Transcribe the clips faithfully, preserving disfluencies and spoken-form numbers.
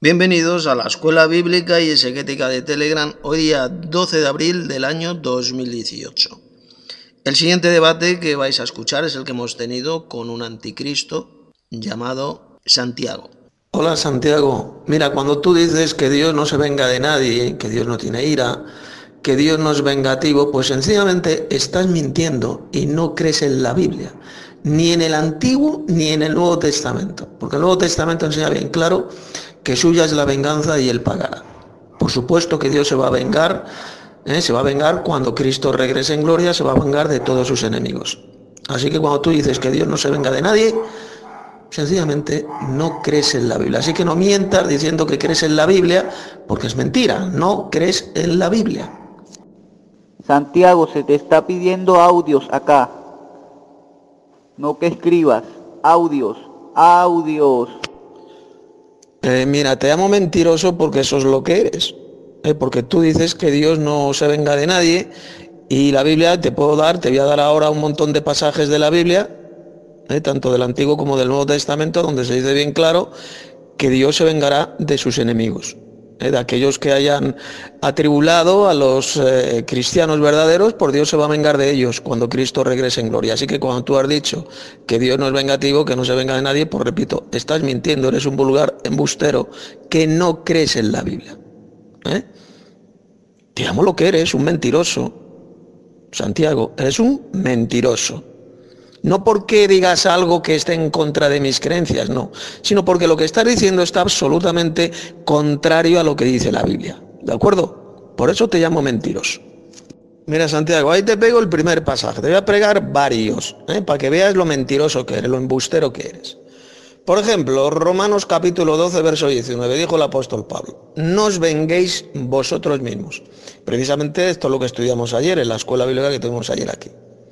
Bienvenidos a la Escuela Bíblica y Exegética de Telegram, hoy día doce de abril del año dos mil dieciocho. El siguiente debate que vais a escuchar es el que hemos tenido con un anticristo llamado Santiago. Hola Santiago, mira, cuando tú dices que Dios no se venga de nadie, que Dios no tiene ira, que Dios no es vengativo, pues sencillamente estás mintiendo y no crees en la Biblia, ni en el Antiguo ni en el Nuevo Testamento, porque el Nuevo Testamento enseña bien claro que suya es la venganza y él pagará. Por supuesto que Dios se va a vengar, ¿eh? se va a vengar cuando Cristo regrese en gloria, se va a vengar de todos sus enemigos. Así que cuando tú dices que Dios no se venga de nadie, sencillamente no crees en la Biblia. Así que no mientas diciendo que crees en la Biblia, porque es mentira, no crees en la Biblia. Santiago, se te está pidiendo audios acá, no que escribas, audios, audios. Eh, mira, te llamo mentiroso porque eso es lo que eres, eh, porque tú dices que Dios no se venga de nadie y la Biblia te puedo dar, te voy a dar ahora un montón de pasajes de la Biblia, eh, tanto del Antiguo como del Nuevo Testamento, donde se dice bien claro que Dios se vengará de sus enemigos, eh, de aquellos que hayan atribulado a los eh, cristianos verdaderos, por Dios se va a vengar de ellos cuando Cristo regrese en gloria. Así que cuando tú has dicho que Dios no es vengativo, que no se venga de nadie, pues repito, estás mintiendo, eres un vulgar embustero que no crees en la Biblia. ¿Eh? Te llamo lo que eres, un mentiroso. Santiago, eres un mentiroso. No porque digas algo que esté en contra de mis creencias, no, sino porque lo que estás diciendo está absolutamente contrario a lo que dice la Biblia, ¿de acuerdo? Por eso te llamo mentiroso. Mira, Santiago, ahí te pego el primer pasaje, te voy a pegar varios, ¿eh? para que veas lo mentiroso que eres, lo embustero que eres. Por ejemplo, Romanos capítulo doce, verso diecinueve, dijo el apóstol Pablo, no os venguéis vosotros mismos. Precisamente esto es lo que estudiamos ayer en la escuela bíblica que tuvimos ayer aquí.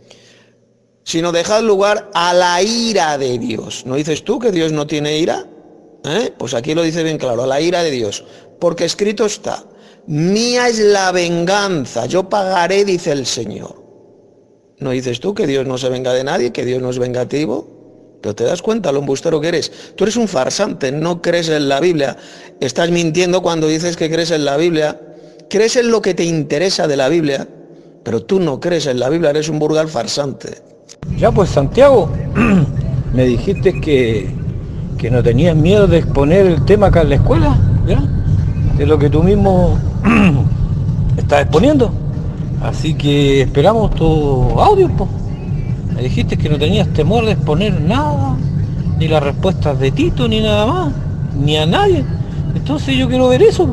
Sino dejad lugar a la ira de Dios. ¿No dices tú que Dios no tiene ira? ¿Eh? Pues aquí lo dice bien claro, a la ira de Dios. Porque escrito está, mía es la venganza, yo pagaré, dice el Señor. ¿No dices tú que Dios no se venga de nadie, que Dios no es vengativo? Pero te das cuenta lo embustero que eres. Tú eres un farsante, no crees en la Biblia. Estás mintiendo cuando dices que crees en la Biblia. Crees en lo que te interesa de la Biblia, pero tú no crees en la Biblia, eres un vulgar farsante. Ya pues Santiago, me dijiste que, que no tenías miedo de exponer el tema acá en la escuela, ¿ya? De lo que tú mismo estás exponiendo. Así que esperamos tu audio, pues. Me dijiste que no tenías temor de exponer nada, ni las respuestas de Tito, ni nada más, ni a nadie. Entonces yo quiero ver eso.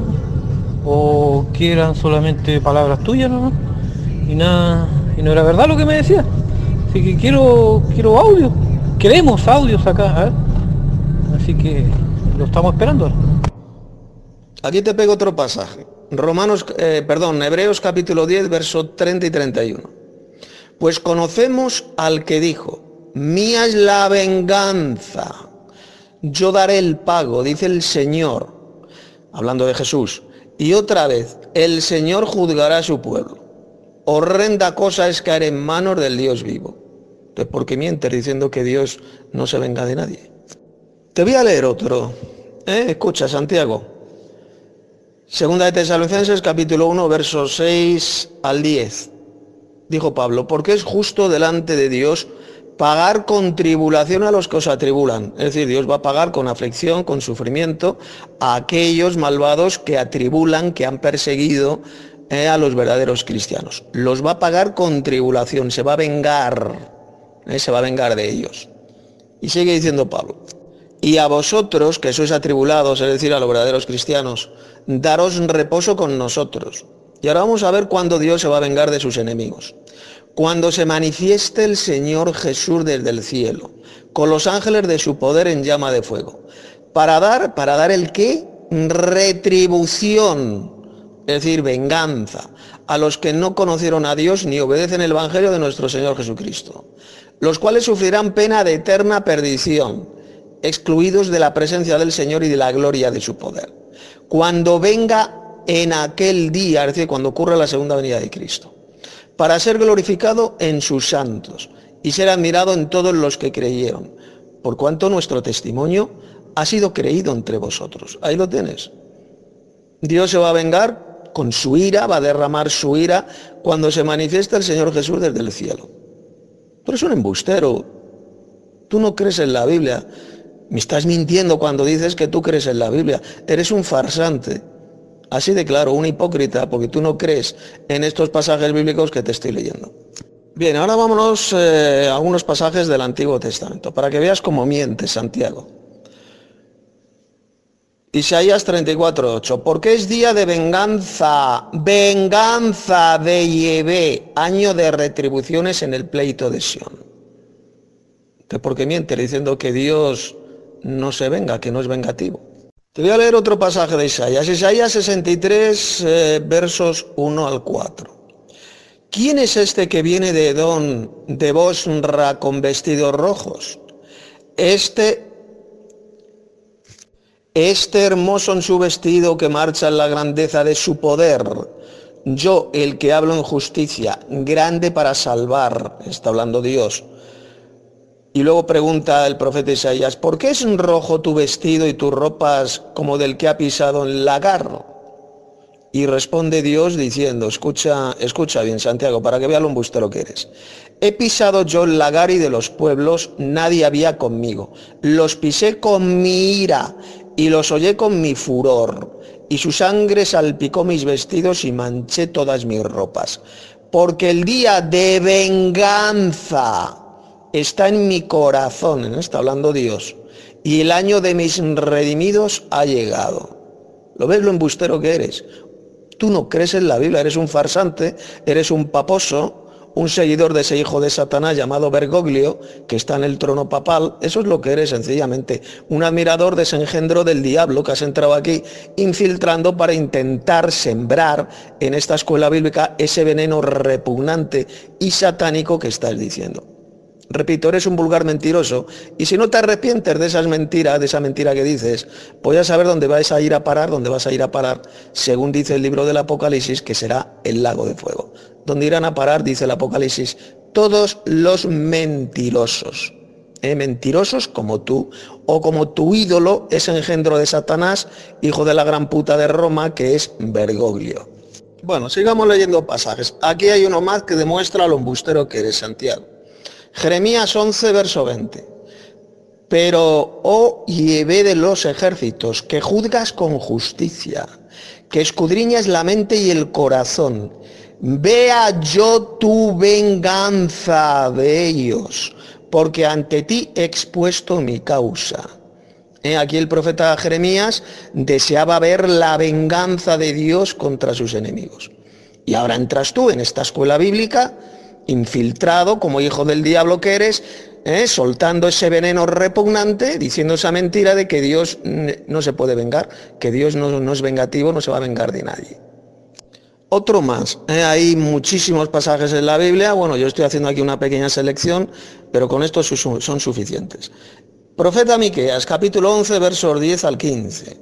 O que eran solamente palabras tuyas, ¿no? Y nada, y no era verdad lo que me decías. Así que quiero, quiero audio, queremos audios acá, ¿eh? Así que lo estamos esperando. Aquí te pego otro pasaje, Romanos, eh, perdón, Hebreos capítulo diez, verso treinta y treinta y uno. Pues conocemos al que dijo, mía es la venganza, yo daré el pago, dice el Señor, hablando de Jesús, y otra vez, el Señor juzgará a su pueblo. Horrenda cosa es caer en manos del Dios vivo. Entonces, ¿por qué mientes diciendo que Dios no se venga de nadie? Te voy a leer otro. ¿Eh? Escucha, Santiago. Segunda de Tesalonicenses, capítulo uno, versos seis al diez. Dijo Pablo, porque es justo delante de Dios pagar con tribulación a los que os atribulan. Es decir, Dios va a pagar con aflicción, con sufrimiento, a aquellos malvados que atribulan, que han perseguido Eh, a los verdaderos cristianos. Los va a pagar con tribulación, se va a vengar, eh, se va a vengar de ellos. Y sigue diciendo Pablo, y a vosotros, que sois atribulados, es decir, a los verdaderos cristianos, daros reposo con nosotros. Y ahora vamos a ver cuándo Dios se va a vengar de sus enemigos. Cuando se manifieste el Señor Jesús desde el cielo, con los ángeles de su poder en llama de fuego, para dar, para dar el qué? Retribución, es decir, venganza, a los que no conocieron a Dios ni obedecen el Evangelio de nuestro Señor Jesucristo, los cuales sufrirán pena de eterna perdición, excluidos de la presencia del Señor y de la gloria de su poder. Cuando venga en aquel día, es decir, cuando ocurra la segunda venida de Cristo, para ser glorificado en sus santos y ser admirado en todos los que creyeron, por cuanto nuestro testimonio ha sido creído entre vosotros. Ahí lo tienes. Dios se va a vengar con su ira, va a derramar su ira cuando se manifiesta el Señor Jesús desde el cielo. Tú eres un embustero. Tú no crees en la Biblia. Me estás mintiendo cuando dices que tú crees en la Biblia. Eres un farsante. Así de claro, un hipócrita, porque tú no crees en estos pasajes bíblicos que te estoy leyendo. Bien, ahora vámonos eh, a algunos pasajes del Antiguo Testamento, para que veas cómo miente Santiago. Isaías treinta y cuatro, ocho. Porque es día de venganza, venganza de Yahvé, año de retribuciones en el pleito de Sión. ¿Por qué miente? Diciendo que Dios no se venga, que no es vengativo. Te voy a leer otro pasaje de Isaías, Isaías sesenta y tres, eh, versos uno al cuatro. ¿Quién es este que viene de Edom, de Bosra, con vestidos rojos? Este, este hermoso en su vestido que marcha en la grandeza de su poder. Yo, el que hablo en justicia, grande para salvar, está hablando Dios. Y luego pregunta el profeta Isaías, ¿por qué es rojo tu vestido y tus ropas como del que ha pisado el lagar? Y responde Dios diciendo, escucha, escucha bien Santiago, para que vea lo embustero que eres. He pisado yo el lagar y de los pueblos nadie había conmigo. Los pisé con mi ira y los hollé con mi furor. Y su sangre salpicó mis vestidos y manché todas mis ropas. Porque el día de venganza está en mi corazón, ¿no? Está hablando Dios, y el año de mis redimidos ha llegado. ¿Lo ves lo embustero que eres? Tú no crees en la Biblia, eres un farsante, eres un paposo, un seguidor de ese hijo de Satanás llamado Bergoglio, que está en el trono papal. Eso es lo que eres sencillamente, un admirador de ese engendro del diablo que has entrado aquí infiltrando para intentar sembrar en esta escuela bíblica ese veneno repugnante y satánico que estás diciendo. Repito, eres un vulgar mentiroso, y si no te arrepientes de esas mentiras, de esa mentira que dices, pues ya saber dónde vas a ir a parar, dónde vas a ir a parar, según dice el libro del Apocalipsis, que será el lago de fuego. Donde irán a parar, dice el Apocalipsis, todos los mentirosos, ¿eh? Mentirosos como tú, o como tu ídolo, ese engendro de Satanás, hijo de la gran puta de Roma, que es Bergoglio. Bueno, sigamos leyendo pasajes. Aquí hay uno más que demuestra lo embustero que eres, Santiago. Jeremías once, verso veinte. Pero, oh Yahvé de los ejércitos, que juzgas con justicia, que escudriñas la mente y el corazón, vea yo tu venganza de ellos, porque ante ti he expuesto mi causa. ¿Eh? Aquí el profeta Jeremías deseaba ver la venganza de Dios contra sus enemigos. Y ahora entras tú en esta escuela bíblica, infiltrado como hijo del diablo que eres, ¿eh? soltando ese veneno repugnante, diciendo esa mentira de que Dios no se puede vengar, que Dios no, no es vengativo, no se va a vengar de nadie. Otro más, ¿eh? Hay muchísimos pasajes en la Biblia, bueno, yo estoy haciendo aquí una pequeña selección, pero con esto son suficientes. Profeta Miqueas, capítulo once, versos diez al quince.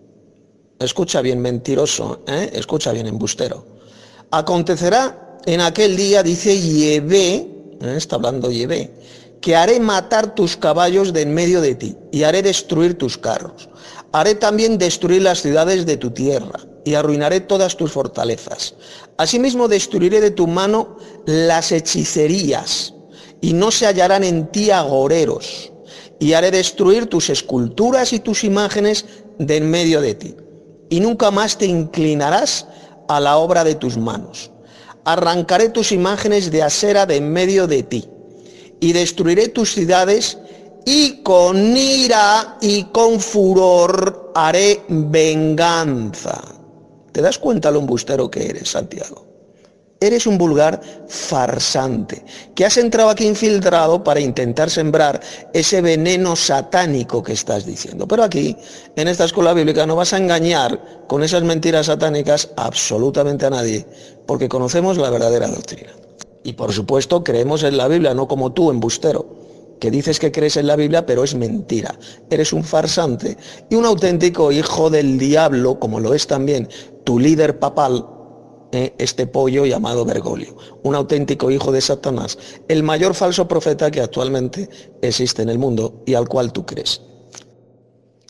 Escucha bien, mentiroso, ¿eh? Escucha bien, embustero. Acontecerá en aquel día, dice Yahvé, ¿eh? Está hablando Yahvé, que haré matar tus caballos de en medio de ti, y haré destruir tus carros. Haré también destruir las ciudades de tu tierra, y arruinaré todas tus fortalezas. Asimismo destruiré de tu mano las hechicerías, y no se hallarán en ti agoreros. Y haré destruir tus esculturas y tus imágenes de en medio de ti. Y nunca más te inclinarás a la obra de tus manos. Arrancaré tus imágenes de acera de en medio de ti, y destruiré tus ciudades, y con ira y con furor haré venganza. ¿Te das cuenta lo embustero que eres, Santiago? Eres un vulgar farsante, que has entrado aquí infiltrado para intentar sembrar ese veneno satánico que estás diciendo. Pero aquí, en esta escuela bíblica, no vas a engañar con esas mentiras satánicas absolutamente a nadie, porque conocemos la verdadera doctrina. Y por supuesto, creemos en la Biblia, no como tú, embustero, que dices que crees en la Biblia, pero es mentira. Eres un farsante y un auténtico hijo del diablo, como lo es también tu líder papal, este pollo llamado Bergoglio, un auténtico hijo de Satanás, el mayor falso profeta que actualmente existe en el mundo y al cual tú crees.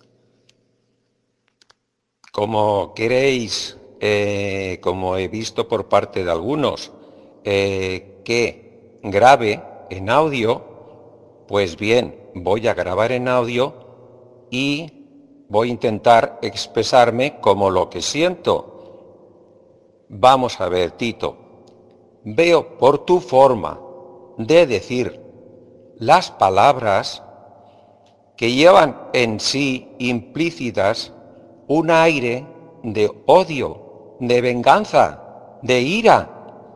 como queréis, eh, como he visto por parte de algunos, eh, que grabe en audio, pues bien, voy a grabar en audio y voy a intentar expresarme como lo que siento. Vamos a ver, Tito, veo por tu forma de decir las palabras que llevan en sí implícitas un aire de odio, de venganza, de ira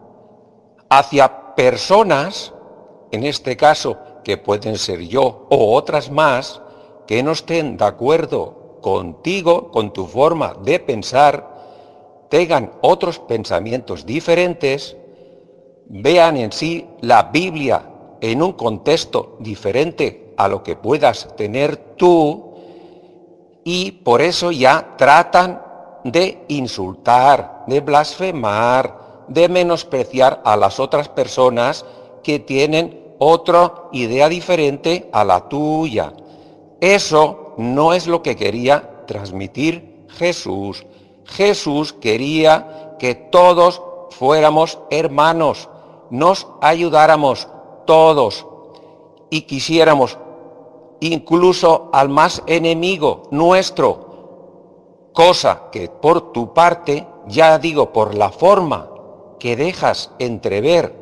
hacia personas, en este caso que pueden ser yo o otras más, que no estén de acuerdo contigo, con tu forma de pensar, tengan otros pensamientos diferentes, vean en sí la Biblia en un contexto diferente a lo que puedas tener tú, y por eso ya tratan de insultar, de blasfemar, de menospreciar a las otras personas que tienen otra idea diferente a la tuya. Eso no es lo que quería transmitir Jesús. Jesús quería que todos fuéramos hermanos, nos ayudáramos todos y quisiéramos incluso al más enemigo nuestro, cosa que por tu parte, ya digo, por la forma que dejas entrever,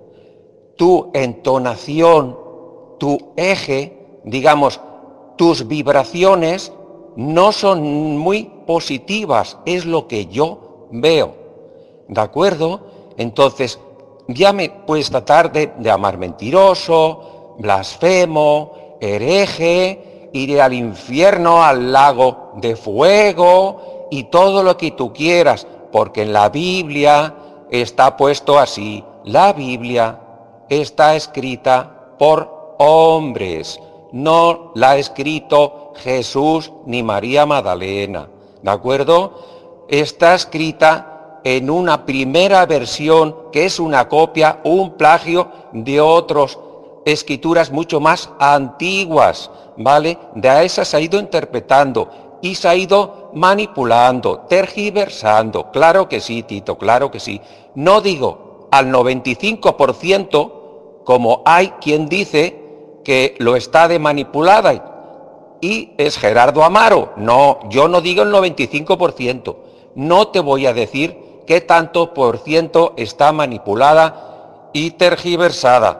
tu entonación, tu eje, digamos, tus vibraciones no son muy positivas, es lo que yo veo, ¿de acuerdo? Entonces, ya me puedes tratar de llamar mentiroso, blasfemo, hereje, iré al infierno, al lago de fuego y todo lo que tú quieras, porque en la Biblia está puesto así. La Biblia está escrita por hombres, no la ha escrito Jesús ni María Magdalena, ¿de acuerdo? Está escrita en una primera versión que es una copia, un plagio de otras escrituras mucho más antiguas, ¿vale? De esas se ha ido interpretando y se ha ido manipulando, tergiversando. Claro que sí, Tito, claro que sí. No digo al noventa y cinco por ciento, como hay quien dice que lo está de manipulada, y es Gerardo Amaro. No, yo no digo el noventa y cinco por ciento. No te voy a decir qué tanto por ciento está manipulada y tergiversada.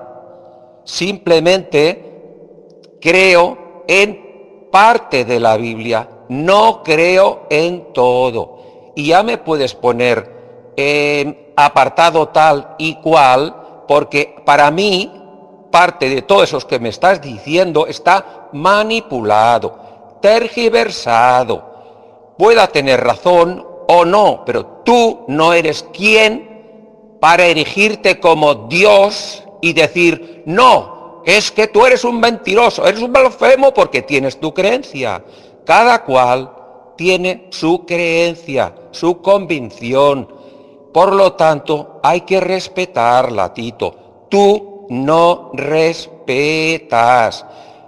Simplemente creo en parte de la Biblia, no creo en todo. Y ya me puedes poner en apartado tal y cual, porque para mí parte de todos esos que me estás diciendo está manipulado, tergiversado. Pueda tener razón o no, pero tú no eres quien para erigirte como Dios y decir, no, es que tú eres un mentiroso, eres un blasfemo porque tienes tu creencia. Cada cual tiene su creencia, su convicción. Por lo tanto, hay que respetarla, Tito. Tú no respetas.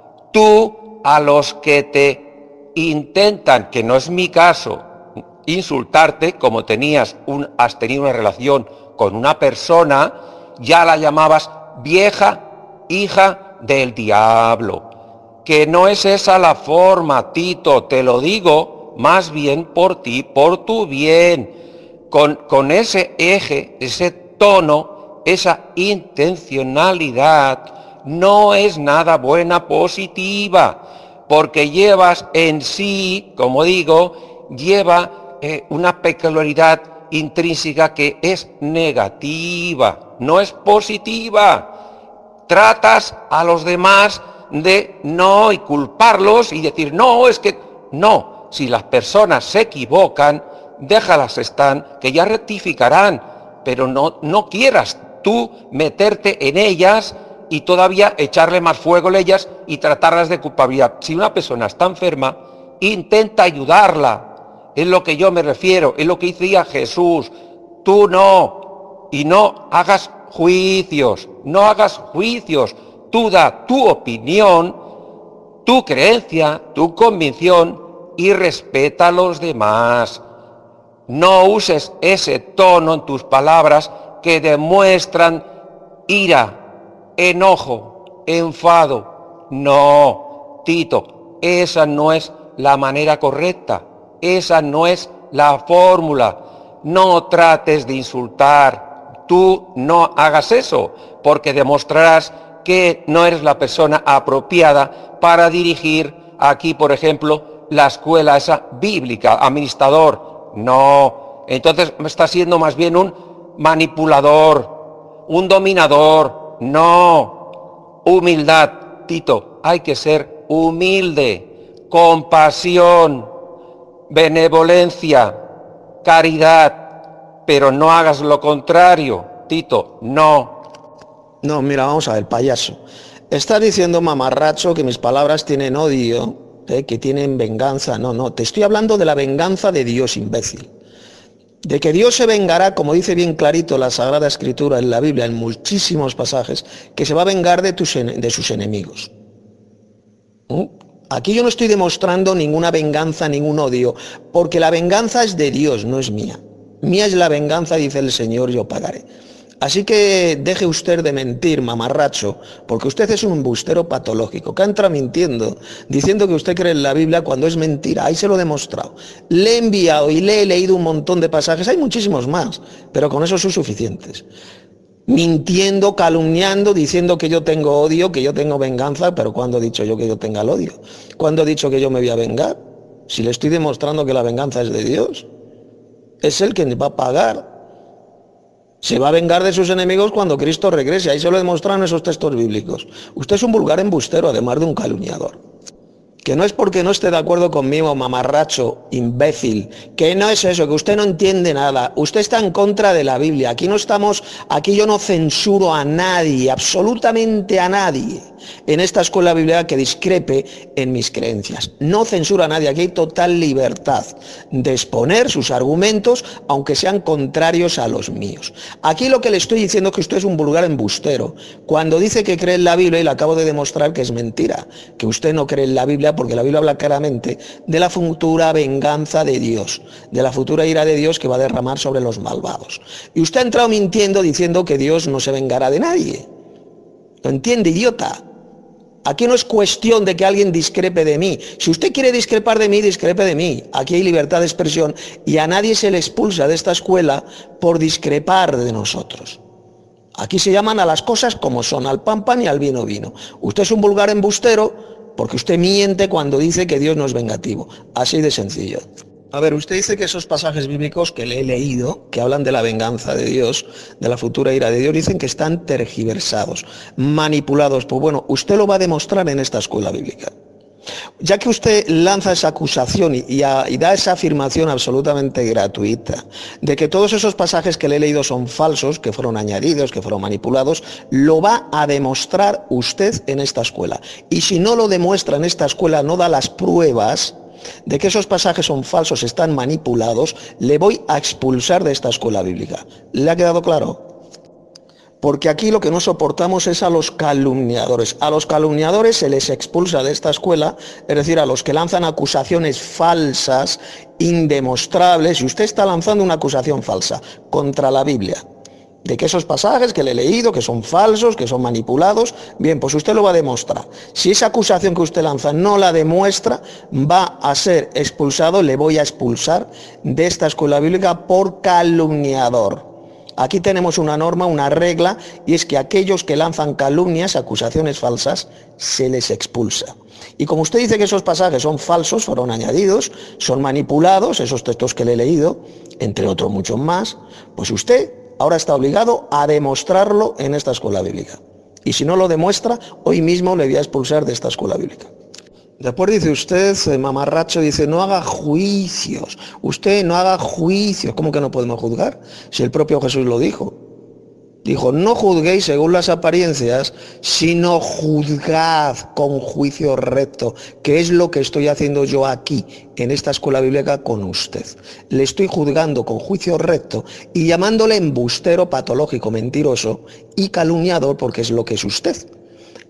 Tú a los que te intentan, que no es mi caso, insultarte, como tenías un, has tenido una relación con una persona, ya la llamabas vieja hija del diablo. Que no es esa la forma, Tito, te lo digo más bien por ti, por tu bien. Con, con ese eje, ese tono, esa intencionalidad, no es nada buena, positiva, porque llevas en sí, como digo, lleva eh, una peculiaridad intrínseca que es negativa, no es positiva. Tratas a los demás de no y culparlos y decir, no, es que no, si las personas se equivocan, déjalas estar, que ya rectificarán, pero no, no quieras tú meterte en ellas y todavía echarle más fuego a ellas y tratarlas de culpabilidad. Si una persona está enferma, intenta ayudarla, es lo que yo me refiero, es lo que decía Jesús. Tú no, y no hagas juicios, no hagas juicios, tú da tu opinión, tu creencia, tu convicción y respeta a los demás. No uses ese tono en tus palabras que demuestran ira, enojo, enfado. No, Tito, esa no es la manera correcta. Esa no es la fórmula. No trates de insultar. Tú no hagas eso, porque demostrarás que no eres la persona apropiada para dirigir aquí, por ejemplo, la escuela esa bíblica, administrador. No, entonces está siendo más bien un manipulador, un dominador. No, humildad, Tito, hay que ser humilde, compasión, benevolencia, caridad, pero no hagas lo contrario, Tito, no. No, mira, vamos a ver, payaso. Estás diciendo, mamarracho, que mis palabras tienen odio, ¿eh? que tienen venganza. No, no, te estoy hablando de la venganza de Dios, imbécil. De que Dios se vengará, como dice bien clarito la Sagrada Escritura en la Biblia, en muchísimos pasajes, que se va a vengar de, tus, de sus enemigos. ¿Mm? Aquí yo no estoy demostrando ninguna venganza, ningún odio, porque la venganza es de Dios, no es mía. Mía es la venganza, dice el Señor, yo pagaré. Así que deje usted de mentir, mamarracho, porque usted es un embustero patológico, que entra mintiendo, diciendo que usted cree en la Biblia cuando es mentira. Ahí se lo he demostrado. Le he enviado y le he leído un montón de pasajes, hay muchísimos más, pero con eso son suficientes. Mintiendo, calumniando, diciendo que yo tengo odio, que yo tengo venganza, pero ¿cuándo he dicho yo que yo tenga el odio? ¿Cuándo he dicho que yo me voy a vengar? Si le estoy demostrando que la venganza es de Dios, es Él quien va a pagar. Se va a vengar de sus enemigos cuando Cristo regrese. Ahí se lo demuestran esos textos bíblicos. Usted es un vulgar embustero, además de un calumniador. Que no es porque no esté de acuerdo conmigo, mamarracho, imbécil, que no es eso, que usted no entiende nada. Usted está en contra de la Biblia. Aquí no estamos, aquí yo no censuro a nadie, absolutamente a nadie, en esta escuela bíblica que discrepe en mis creencias. No censuro a nadie, aquí hay total libertad de exponer sus argumentos, aunque sean contrarios a los míos. Aquí lo que le estoy diciendo es que usted es un vulgar embustero. Cuando dice que cree en la Biblia, y le acabo de demostrar que es mentira, que usted no cree en la Biblia, porque la Biblia habla claramente de la futura venganza de Dios, de la futura ira de Dios que va a derramar sobre los malvados. Y usted ha entrado mintiendo diciendo que Dios no se vengará de nadie. ¿Lo entiende, idiota? Aquí no es cuestión de que alguien discrepe de mí. Si usted quiere discrepar de mí, discrepe de mí. Aquí hay libertad de expresión y a nadie se le expulsa de esta escuela por discrepar de nosotros. Aquí se llaman a las cosas como son, al pan pan y al vino vino. Usted es un vulgar embustero porque usted miente cuando dice que Dios no es vengativo. Así de sencillo. A ver, usted dice que esos pasajes bíblicos que le he leído, que hablan de la venganza de Dios, de la futura ira de Dios, dicen que están tergiversados, manipulados. Pues bueno, usted lo va a demostrar en esta escuela bíblica. Ya que usted lanza esa acusación y, y, a, y da esa afirmación absolutamente gratuita de que todos esos pasajes que le he leído son falsos, que fueron añadidos, que fueron manipulados, lo va a demostrar usted en esta escuela. Y si no lo demuestra en esta escuela, no da las pruebas de que esos pasajes son falsos, están manipulados, le voy a expulsar de esta escuela bíblica. ¿Le ha quedado claro? Porque aquí lo que no soportamos es a los calumniadores. A los calumniadores se les expulsa de esta escuela, es decir, a los que lanzan acusaciones falsas, indemostrables. Y usted está lanzando una acusación falsa contra la Biblia, de que esos pasajes que le he leído, que son falsos, que son manipulados, bien, pues usted lo va a demostrar. Si esa acusación que usted lanza no la demuestra, va a ser expulsado, le voy a expulsar de esta escuela bíblica por calumniador. Aquí tenemos una norma, una regla, y es que aquellos que lanzan calumnias, acusaciones falsas, se les expulsa. Y como usted dice que esos pasajes son falsos, fueron añadidos, son manipulados, esos textos que le he leído, entre otros muchos más, pues usted ahora está obligado a demostrarlo en esta escuela bíblica. Y si no lo demuestra, hoy mismo le voy a expulsar de esta escuela bíblica. Después dice usted, eh, mamarracho, dice, no haga juicios. Usted no haga juicios. ¿Cómo que no podemos juzgar? Si el propio Jesús lo dijo. Dijo, no juzguéis según las apariencias, sino juzgad con juicio recto, que es lo que estoy haciendo yo aquí, en esta escuela bíblica con usted. Le estoy juzgando con juicio recto y llamándole embustero, patológico, mentiroso y calumniador, porque es lo que es usted.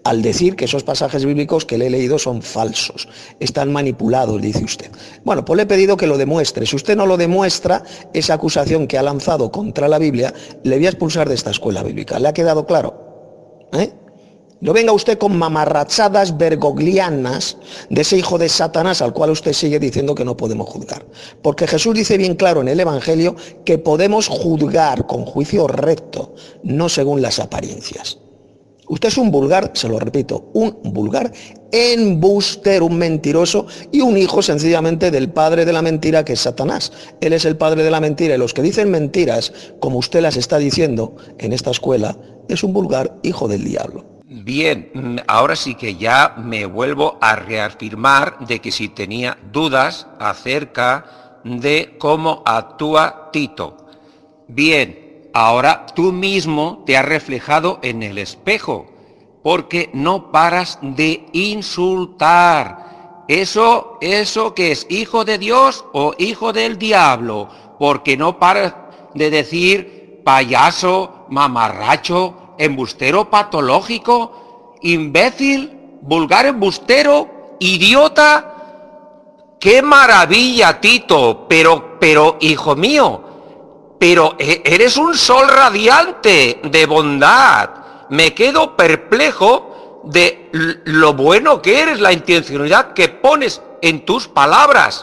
al decir que esos pasajes bíblicos que le he leído son falsos, están manipulados, dice usted. Bueno, pues le he pedido que lo demuestre. Si usted no lo demuestra, esa acusación que ha lanzado contra la Biblia, le voy a expulsar de esta escuela bíblica. ¿Le ha quedado claro? ¿Eh? No venga usted con mamarrachadas bergoglianas de ese hijo de Satanás al cual usted sigue diciendo que no podemos juzgar. Porque Jesús dice bien claro en el Evangelio que podemos juzgar con juicio recto, no según las apariencias. Usted es un vulgar, se lo repito, un vulgar embustero, un mentiroso y un hijo sencillamente del padre de la mentira, que es Satanás. Él es el padre de la mentira, y los que dicen mentiras, como usted las está diciendo en esta escuela, es un vulgar hijo del diablo. Bien, ahora sí que ya me vuelvo a reafirmar de que si tenía dudas acerca de cómo actúa Tito. Bien, ahora tú mismo te has reflejado en el espejo, porque no paras de insultar. Eso, eso que es hijo de Dios o hijo del diablo, porque no paras de decir payaso, mamarracho, embustero patológico, imbécil, vulgar embustero, idiota. ¡Qué maravilla, Tito! Pero, pero, hijo mío, pero eres un sol radiante de bondad. Me quedo perplejo de lo bueno que eres, la intencionalidad que pones en tus palabras.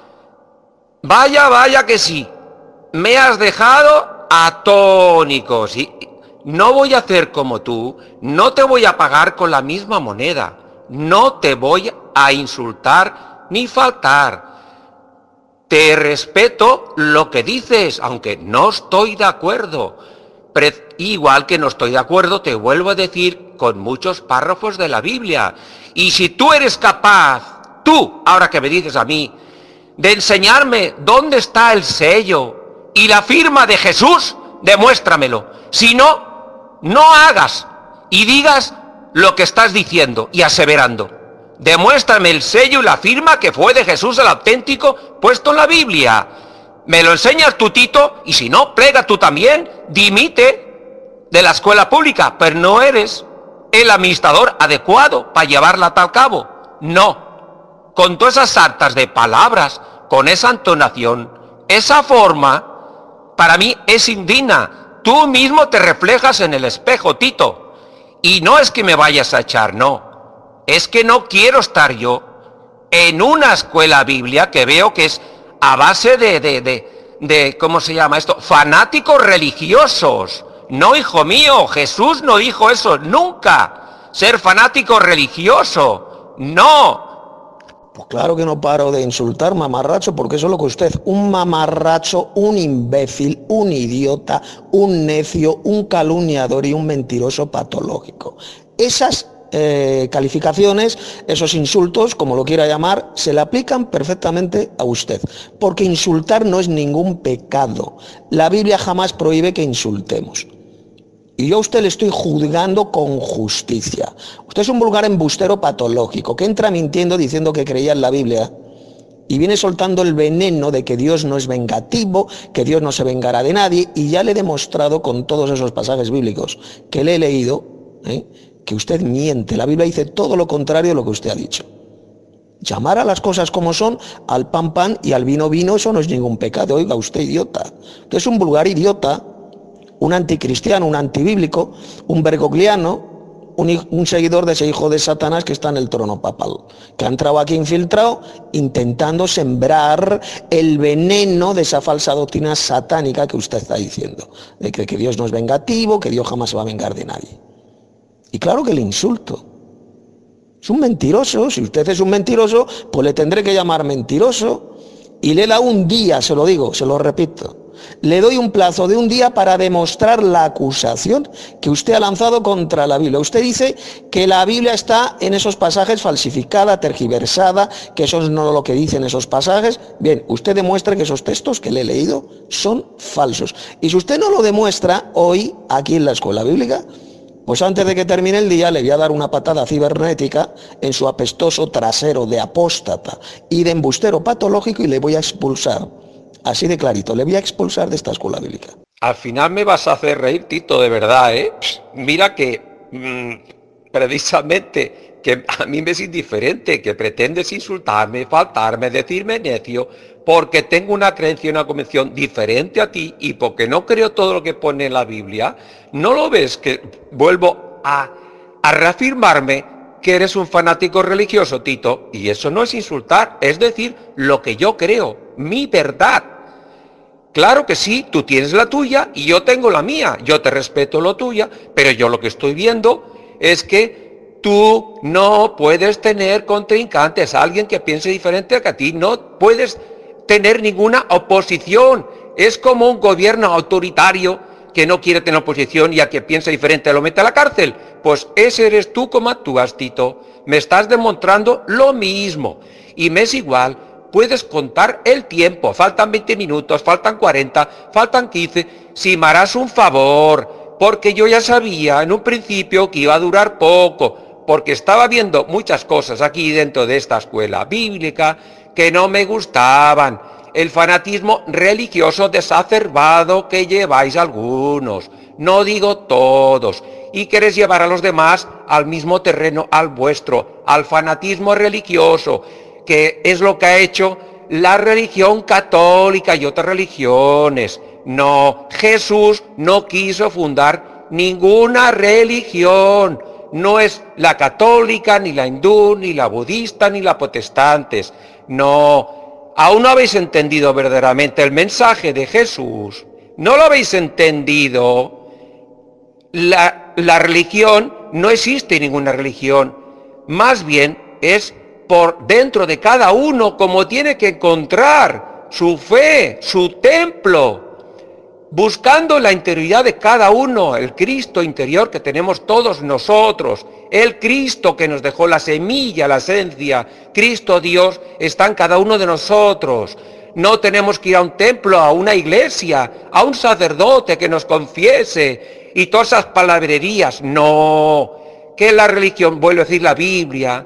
Vaya, vaya que sí. Me has dejado atónico, sí. No voy a hacer como tú, no te voy a pagar con la misma moneda, no te voy a insultar ni faltar. Te respeto lo que dices, aunque no estoy de acuerdo. Pero igual que no estoy de acuerdo, te vuelvo a decir con muchos párrafos de la Biblia. Y si tú eres capaz, tú, ahora que me dices a mí, de enseñarme dónde está el sello y la firma de Jesús, demuéstramelo. Si no, no hagas y digas lo que estás diciendo y aseverando. Demuéstrame el sello y la firma que fue de Jesús el auténtico puesto en la Biblia. Me lo enseñas tú, Tito, y si no, plega tú también, dimite de la escuela pública, pero no eres el administrador adecuado para llevarla a tal cabo. No, con todas esas sartas de palabras, con esa entonación, esa forma, para mí es indigna. Tú mismo te reflejas en el espejo, Tito. Y no es que me vayas a echar, no. Es que no quiero estar yo en una escuela biblia que veo que es a base de, de, de, de, ¿cómo se llama esto? Fanáticos religiosos. No, hijo mío, Jesús no dijo eso nunca. Ser fanático religioso. No. Pues claro que no paro de insultar, mamarracho, porque eso es lo que usted, un mamarracho, un imbécil, un idiota, un necio, un calumniador y un mentiroso patológico. Esas eh, calificaciones, esos insultos, como lo quiera llamar, se le aplican perfectamente a usted, porque insultar no es ningún pecado. La Biblia jamás prohíbe que insultemos. Y yo a usted le estoy juzgando con justicia. Usted es un vulgar embustero patológico que entra mintiendo diciendo que creía en la Biblia y viene soltando el veneno de que Dios no es vengativo, que Dios no se vengará de nadie, y ya le he demostrado con todos esos pasajes bíblicos que le he leído, ¿eh?, que usted miente. La Biblia dice todo lo contrario de lo que usted ha dicho. Llamar a las cosas como son, al pan pan y al vino vino, eso no es ningún pecado. Oiga, usted idiota. Usted es un vulgar idiota, un anticristiano, un antibíblico, un bergogliano, un, un seguidor de ese hijo de Satanás que está en el trono papal, que ha entrado aquí infiltrado intentando sembrar el veneno de esa falsa doctrina satánica que usted está diciendo, de que, que Dios no es vengativo, que Dios jamás se va a vengar de nadie. Y claro que le insulto. Es un mentiroso. Si usted es un mentiroso, pues le tendré que llamar mentiroso, y le da un día, se lo digo, se lo repito. Le doy un plazo de un día para demostrar la acusación que usted ha lanzado contra la Biblia. Usted dice que la Biblia está en esos pasajes falsificada, tergiversada, que eso no es lo que dicen esos pasajes. Bien, usted demuestra que esos textos que le he leído son falsos. Y si usted no lo demuestra hoy aquí en la escuela bíblica, pues antes de que termine el día le voy a dar una patada cibernética en su apestoso trasero de apóstata y de embustero patológico y le voy a expulsar. Así de clarito, le voy a expulsar de esta escuela bíblica. Al final me vas a hacer reír, Tito, de verdad, ¿eh? Pss, mira que mmm, precisamente, que a mí me es indiferente, que pretendes insultarme, faltarme, decirme necio, porque tengo una creencia y una convicción diferente a ti y porque no creo todo lo que pone en la Biblia. ¿No lo ves que vuelvo a, a reafirmarme que eres un fanático religioso, Tito? Y eso no es insultar, es decir, lo que yo creo, mi verdad. Claro que sí, tú tienes la tuya y yo tengo la mía, yo te respeto lo tuya, pero yo lo que estoy viendo es que tú no puedes tener contrincantes, alguien que piense diferente a ti, no puedes tener ninguna oposición. Es como un gobierno autoritario que no quiere tener oposición y a que piensa diferente lo mete a la cárcel. Pues ese eres tú como actúas, Tito. Me estás demostrando lo mismo y me es igual. Puedes contar el tiempo, faltan veinte minutos, faltan cuarenta, faltan quince, si me harás un favor, porque yo ya sabía en un principio que iba a durar poco, porque estaba viendo muchas cosas aquí dentro de esta escuela bíblica que no me gustaban, el fanatismo religioso desacerbado que lleváis algunos, no digo todos, y queréis llevar a los demás al mismo terreno, al vuestro, al fanatismo religioso, que es lo que ha hecho la religión católica y otras religiones. No, Jesús no quiso fundar ninguna religión. No es la católica, ni la hindú, ni la budista, ni la protestantes. No, aún no habéis entendido verdaderamente el mensaje de Jesús. No lo habéis entendido. La, la religión, no existe ninguna religión. Más bien es por dentro de cada uno, como tiene que encontrar su fe, su templo, buscando la interioridad de cada uno, el Cristo interior que tenemos todos nosotros, el Cristo que nos dejó la semilla, la esencia, Cristo Dios está en cada uno de nosotros. No tenemos que ir a un templo, a una iglesia, a un sacerdote que nos confiese y todas esas palabrerías. No, que la religión, vuelvo a decir la Biblia,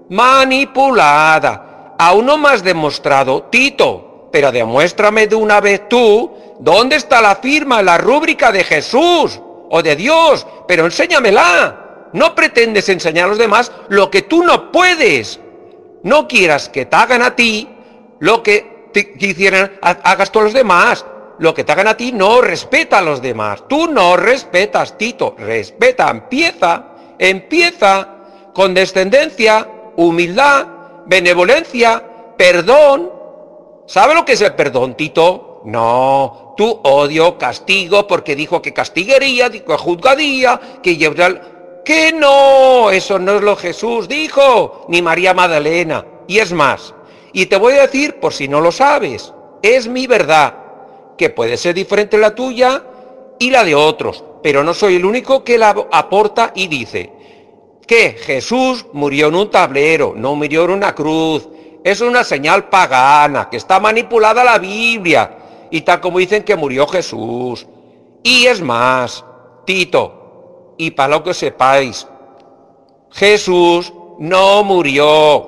manipulada. Aún no me has demostrado, Tito, pero demuéstrame de una vez tú dónde está la firma, la rúbrica de Jesús o de Dios, pero enséñamela. No pretendes enseñar a los demás lo que tú no puedes. No quieras que te hagan a ti lo que te quisieran hagas tú a los demás. Lo que te hagan a ti, no, respeta a los demás. Tú no respetas, Tito, respeta, empieza, empieza con descendencia, humildad, benevolencia, perdón. ¿Sabe lo que es el perdón, Tito? No, tú odio, castigo, porque dijo que castigaría, dijo que juzgaría, que llevaría... ¡Que no! Eso no es lo que Jesús dijo, ni María Magdalena. Y es más, y te voy a decir, por si no lo sabes, es mi verdad, que puede ser diferente la tuya y la de otros, pero no soy el único que la aporta y dice que Jesús murió en un tablero, no murió en una cruz. Es una señal pagana, que está manipulada la Biblia, y tal como dicen que murió Jesús. Y es más, Tito, y para lo que sepáis, Jesús no murió.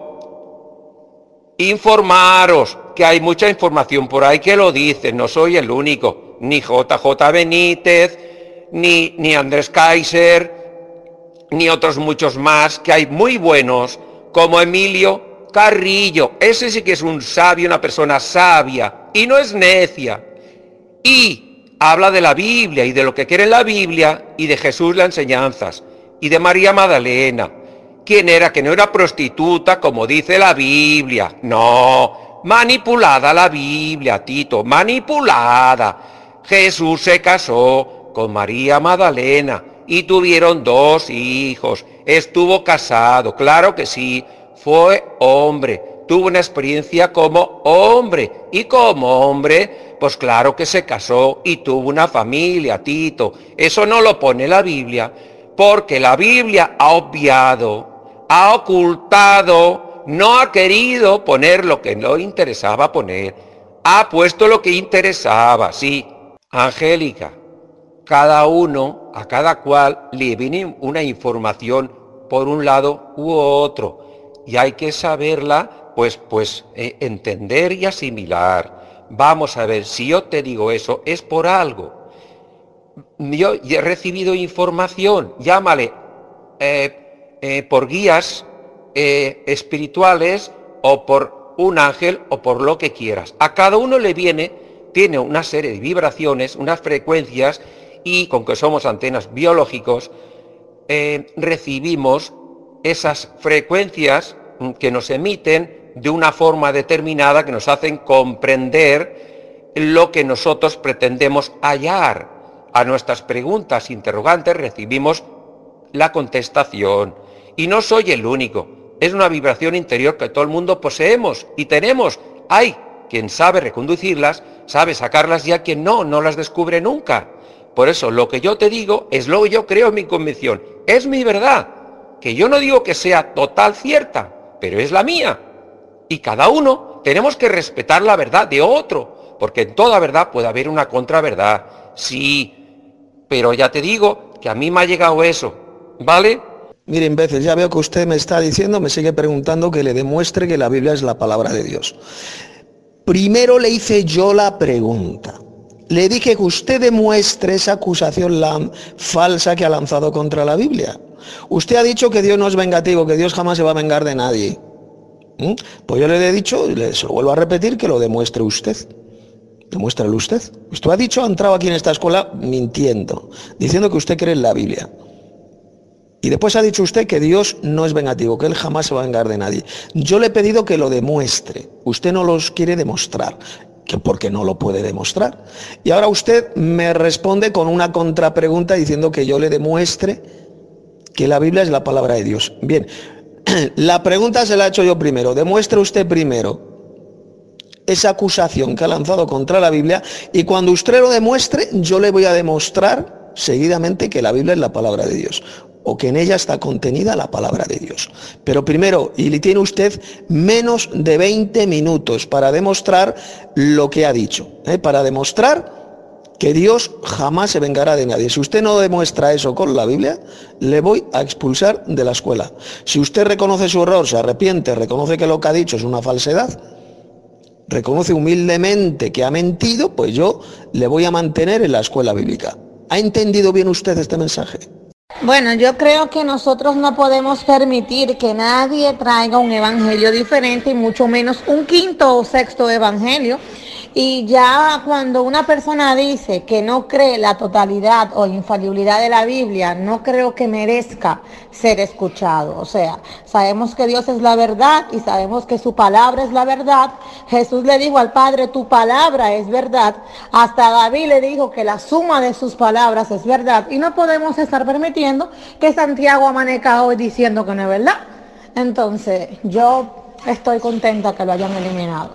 Informaros, que hay mucha información por ahí que lo dice, no soy el único, ni J J Benítez, ni, ni Andrés Kaiser, ni otros muchos más, que hay muy buenos, como Emilio Carrillo. Ese sí que es un sabio, una persona sabia, y no es necia. Y habla de la Biblia, y de lo que quiere la Biblia, y de Jesús las enseñanzas, y de María Magdalena. ¿Quién era? Que no era prostituta, como dice la Biblia. No, manipulada la Biblia, Tito, manipulada. Jesús se casó con María Magdalena, y tuvieron dos hijos. Estuvo casado, claro que sí, fue hombre, tuvo una experiencia como hombre, y como hombre, pues claro que se casó y tuvo una familia, Tito. Eso no lo pone la Biblia, porque la Biblia ha obviado, ha ocultado, no ha querido poner lo que no interesaba poner. Ha puesto lo que interesaba, sí. Angélica, cada uno, a cada cual le viene una información por un lado u otro, y hay que saberla, pues, pues eh, entender y asimilar. Vamos a ver, si yo te digo eso, es por algo. Yo he recibido información, llámale, eh, eh, por guías eh, espirituales o por un ángel o por lo que quieras. A cada uno le viene, tiene una serie de vibraciones, unas frecuencias, y con que somos antenas biológicos, eh, recibimos esas frecuencias que nos emiten de una forma determinada que nos hacen comprender lo que nosotros pretendemos hallar. A nuestras preguntas interrogantes recibimos la contestación. Y no soy el único. Es una vibración interior que todo el mundo poseemos y tenemos. Hay quien sabe reconducirlas, sabe sacarlas, y hay quien no, no las descubre nunca. Por eso lo que yo te digo es lo que yo creo en mi convicción. Es mi verdad, que yo no digo que sea total cierta, pero es la mía. Y cada uno tenemos que respetar la verdad de otro, porque en toda verdad puede haber una contraverdad. Sí, pero ya te digo que a mí me ha llegado eso, ¿vale? Mire, imbécil, ya veo que usted me está diciendo, me sigue preguntando que le demuestre que la Biblia es la palabra de Dios. Primero le hice yo la pregunta. Le dije que usted demuestre esa acusación falsa que ha lanzado contra la Biblia. Usted ha dicho que Dios no es vengativo, que Dios jamás se va a vengar de nadie. ¿Mm? Pues yo le he dicho, y se lo vuelvo a repetir, que lo demuestre usted. Demuéstralo usted. Usted ha dicho, ha entrado aquí en esta escuela mintiendo, diciendo que usted cree en la Biblia. Y después ha dicho usted que Dios no es vengativo, que Él jamás se va a vengar de nadie. Yo le he pedido que lo demuestre. Usted no los quiere demostrar, que porque no lo puede demostrar. Y ahora usted me responde con una contrapregunta diciendo que yo le demuestre que la Biblia es la palabra de Dios. Bien, la pregunta se la he hecho yo primero. Demuestre usted primero esa acusación que ha lanzado contra la Biblia, y cuando usted lo demuestre, yo le voy a demostrar seguidamente que la Biblia es la palabra de Dios, o que en ella está contenida la palabra de Dios. Pero primero, y le tiene usted menos de veinte minutos para demostrar lo que ha dicho, ¿eh? Para demostrar que Dios jamás se vengará de nadie. Si usted no demuestra eso con la Biblia, le voy a expulsar de la escuela. Si usted reconoce su error, se arrepiente, reconoce que lo que ha dicho es una falsedad, reconoce humildemente que ha mentido, pues yo le voy a mantener en la escuela bíblica. ¿Ha entendido bien usted este mensaje? Bueno, yo creo que nosotros no podemos permitir que nadie traiga un evangelio diferente, y mucho menos un quinto o sexto evangelio. Y ya cuando una persona dice que no cree la totalidad o infalibilidad de la Biblia, no creo que merezca ser escuchado. O sea, sabemos que Dios es la verdad y sabemos que su palabra es la verdad. Jesús le dijo al Padre, tu palabra es verdad. Hasta David le dijo que la suma de sus palabras es verdad. Y no podemos estar permitiendo que Santiago amanezca hoy diciendo que no es verdad. Entonces, yo estoy contenta que lo hayan eliminado.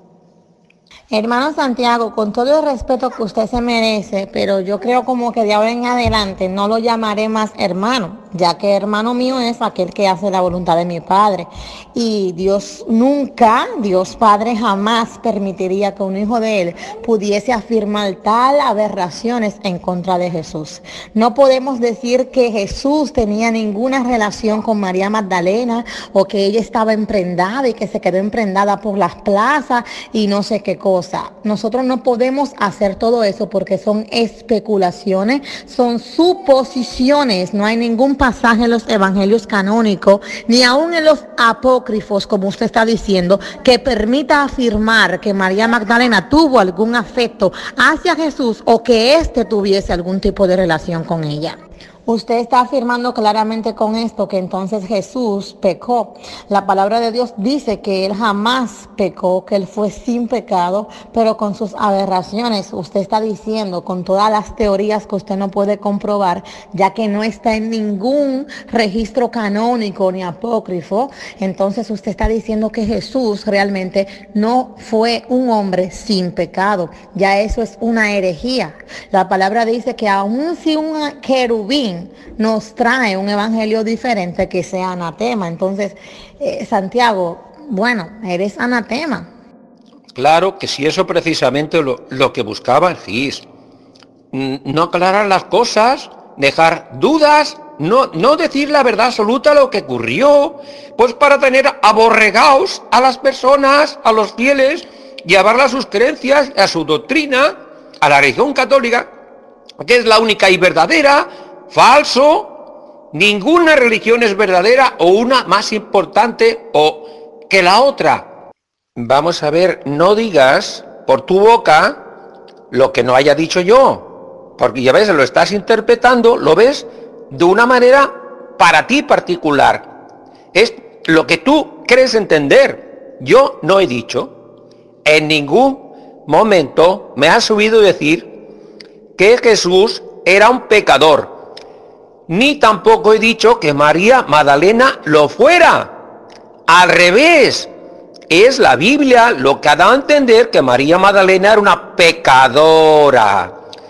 Hermano Santiago, con todo el respeto que usted se merece, pero yo creo como que de ahora en adelante no lo llamaré más hermano, ya que hermano mío es aquel que hace la voluntad de mi Padre. Y Dios nunca, Dios Padre jamás permitiría que un hijo de Él pudiese afirmar tal aberraciones en contra de Jesús. No podemos decir que Jesús tenía ninguna relación con María Magdalena, o que ella estaba emprendada y que se quedó emprendada por las plazas y no sé qué cosa. Nosotros no podemos hacer todo eso porque son especulaciones, son suposiciones. No hay ningún pasaje en los evangelios canónicos, ni aún en los apócrifos, como usted está diciendo, que permita afirmar que María Magdalena tuvo algún afecto hacia Jesús o que éste tuviese algún tipo de relación con ella. Usted está afirmando claramente con esto que entonces Jesús pecó. La palabra de Dios dice que Él jamás pecó, que Él fue sin pecado, pero con sus aberraciones. Usted está diciendo, con todas las teorías que usted no puede comprobar, ya que no está en ningún registro canónico ni apócrifo, entonces usted está diciendo que Jesús realmente no fue un hombre sin pecado. Ya eso es una herejía. La palabra dice que aun si un querubín nos trae un evangelio diferente, que sea anatema. Entonces, eh, Santiago, bueno, eres anatema. Claro que si eso precisamente lo, lo que buscaba el G I S. No aclarar las cosas, dejar dudas, no, no decir la verdad absoluta de lo que ocurrió, pues para tener aborregados a las personas, a los fieles, llevarlas a sus creencias, a su doctrina, a la religión católica, que es la única y verdadera. Falso, Ninguna religión es verdadera o una más importante o que la otra. Vamos a ver, no digas por tu boca lo que no haya dicho yo, porque ya ves, lo estás interpretando, lo ves de una manera para ti particular. Es lo que tú crees entender. Yo no he dicho, en ningún momento me has oído decir que Jesús era un pecador. Ni tampoco he dicho que María Magdalena lo fuera. Al revés, es la Biblia lo que ha dado a entender que María Magdalena era una pecadora,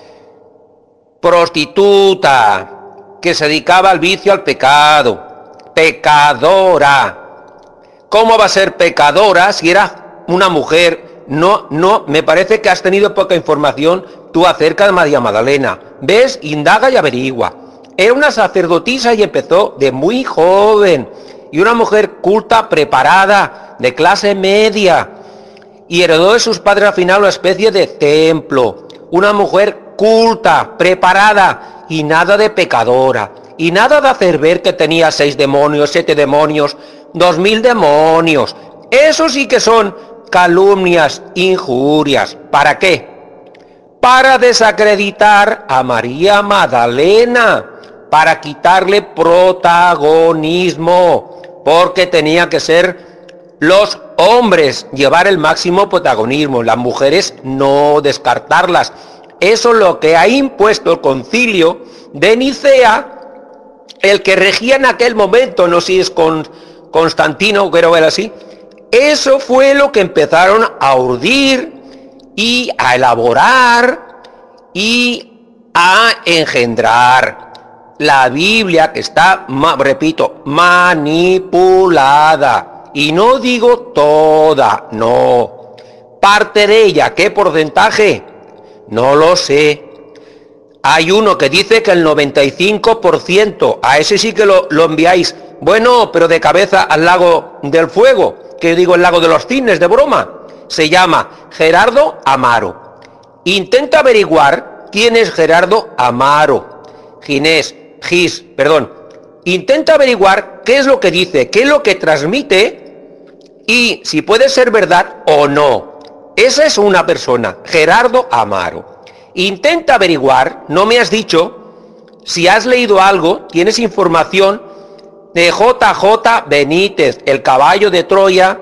prostituta, que se dedicaba al vicio, al pecado. Pecadora. ¿Cómo va a ser pecadora si era una mujer? No, no, me parece que has tenido poca información tú acerca de María Magdalena. Ves, indaga y averigua. Era una sacerdotisa y empezó de muy joven. Y una mujer culta, preparada, de clase media. Y heredó de sus padres al final una especie de templo. Una mujer culta, preparada y nada de pecadora. Y nada de hacer ver que tenía seis demonios, siete demonios, dos mil demonios. Eso sí que son calumnias, injurias. ¿Para qué? Para desacreditar a María Magdalena. Para quitarle protagonismo, porque tenía que ser los hombres llevar el máximo protagonismo, las mujeres no, descartarlas. Eso es lo que ha impuesto el concilio de Nicea, el que regía en aquel momento, no sé si es con Constantino, creo que era así. Eso fue lo que empezaron a urdir y a elaborar y a engendrar. La Biblia, que está, repito, manipulada. Y no digo toda, no. Parte de ella, ¿qué porcentaje? No lo sé. Hay uno que dice que el noventa y cinco por ciento, a ese sí que lo, lo enviáis. Bueno, pero de cabeza al lago del fuego, que yo digo el lago de los cisnes, de broma. Se llama Gerardo Amaro. Intenta averiguar quién es Gerardo Amaro. Ginés. Gis, perdón, intenta averiguar qué es lo que dice, qué es lo que transmite y si puede ser verdad o no. Esa es una persona, Gerardo Amaro. Intenta averiguar, no me has dicho, si has leído algo, tienes información de J J Benítez, el caballo de Troya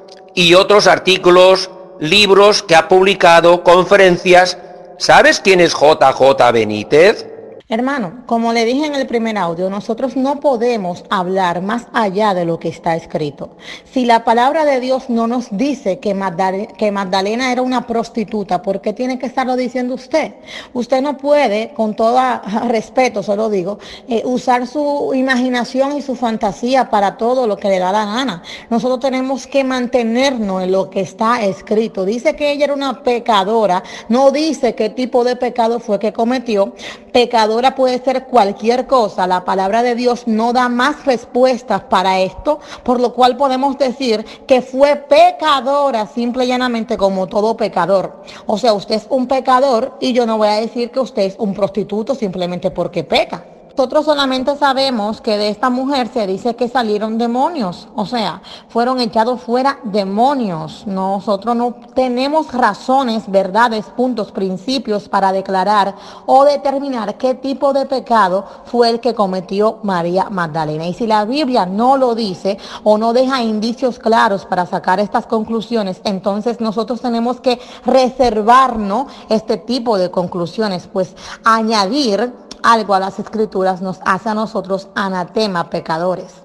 y otros artículos, libros que ha publicado, conferencias. ¿Sabes quién es J J Benítez? Hermano, como le dije en el primer audio, nosotros no podemos hablar más allá de lo que está escrito. Si la palabra de Dios no nos dice que Magdalena, que Magdalena era una prostituta, ¿por qué tiene que estarlo diciendo usted? Usted no puede, con todo respeto, se lo digo, eh, usar su imaginación y su fantasía para todo lo que le da la gana. Nosotros tenemos que mantenernos en lo que está escrito. Dice que ella era una pecadora, no dice qué tipo de pecado fue que cometió. Pecadora puede ser cualquier cosa. La palabra de Dios no da más respuestas para esto, por lo cual podemos decir que fue pecadora simple y llanamente como todo pecador. O sea, usted es un pecador y yo no voy a decir que usted es un prostituto simplemente porque peca. Nosotros solamente sabemos que de esta mujer se dice que salieron demonios, o sea, fueron echados fuera demonios. Nosotros no tenemos razones, verdades, puntos, principios para declarar o determinar qué tipo de pecado fue el que cometió María Magdalena. Y si la Biblia no lo dice o no deja indicios claros para sacar estas conclusiones, entonces nosotros tenemos que reservarnos este tipo de conclusiones, pues añadir algo a las escrituras nos hace a nosotros anatema, pecadores.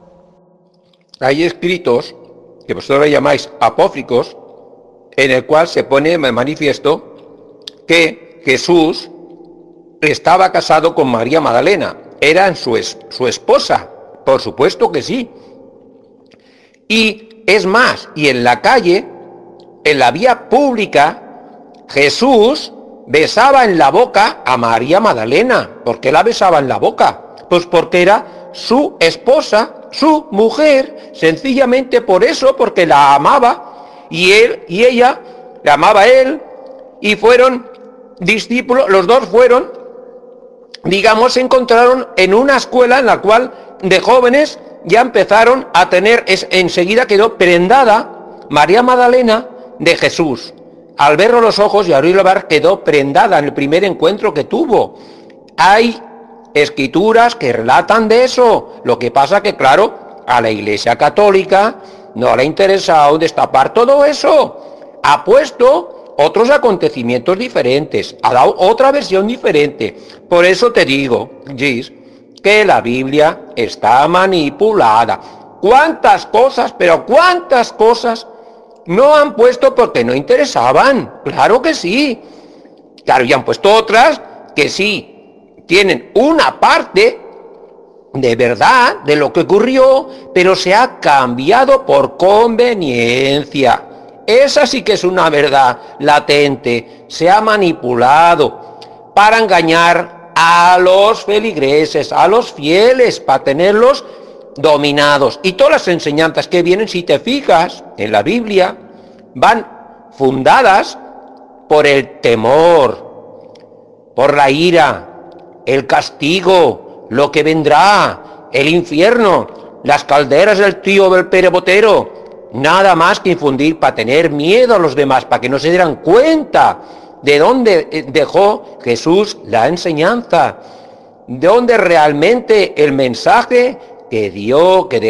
Hay escritos que vosotros llamáis apócrifos, en el cual se pone en manifiesto que Jesús estaba casado con María Magdalena, era su, es, su esposa, por supuesto que sí. Y es más, y en la calle, en la vía pública, Jesús besaba en la boca a María Magdalena. ¿Por qué la besaba en la boca? Pues porque era su esposa, su mujer, sencillamente por eso, porque la amaba, y él y ella le amaba a él, y fueron discípulos, los dos fueron, digamos, se encontraron en una escuela en la cual de jóvenes ya empezaron a tener, es, enseguida quedó prendada María Magdalena de Jesús. Al verlo a los ojos y abrirlo a ver, quedó prendada en el primer encuentro que tuvo. Hay escrituras que relatan de eso. Lo que pasa que, claro, a la Iglesia Católica no le ha interesado destapar todo eso. Ha puesto otros acontecimientos diferentes, ha dado otra versión diferente. Por eso te digo, Gis, que la Biblia está manipulada. ¿Cuántas cosas, pero cuántas cosas no han puesto porque no interesaban? Claro que sí. Claro, y han puesto otras que sí tienen una parte de verdad de lo que ocurrió, pero se ha cambiado por conveniencia. Esa sí que es una verdad latente. Se ha manipulado para engañar a los feligreses, a los fieles, para tenerlos dominados. Y todas las enseñanzas que vienen, si te fijas en la Biblia, van fundadas por el temor, por la ira, el castigo, lo que vendrá, el infierno, las calderas del tío del perebotero. Nada más que infundir para tener miedo a los demás, para que no se dieran cuenta de dónde dejó Jesús la enseñanza, de dónde realmente el mensaje que dio, que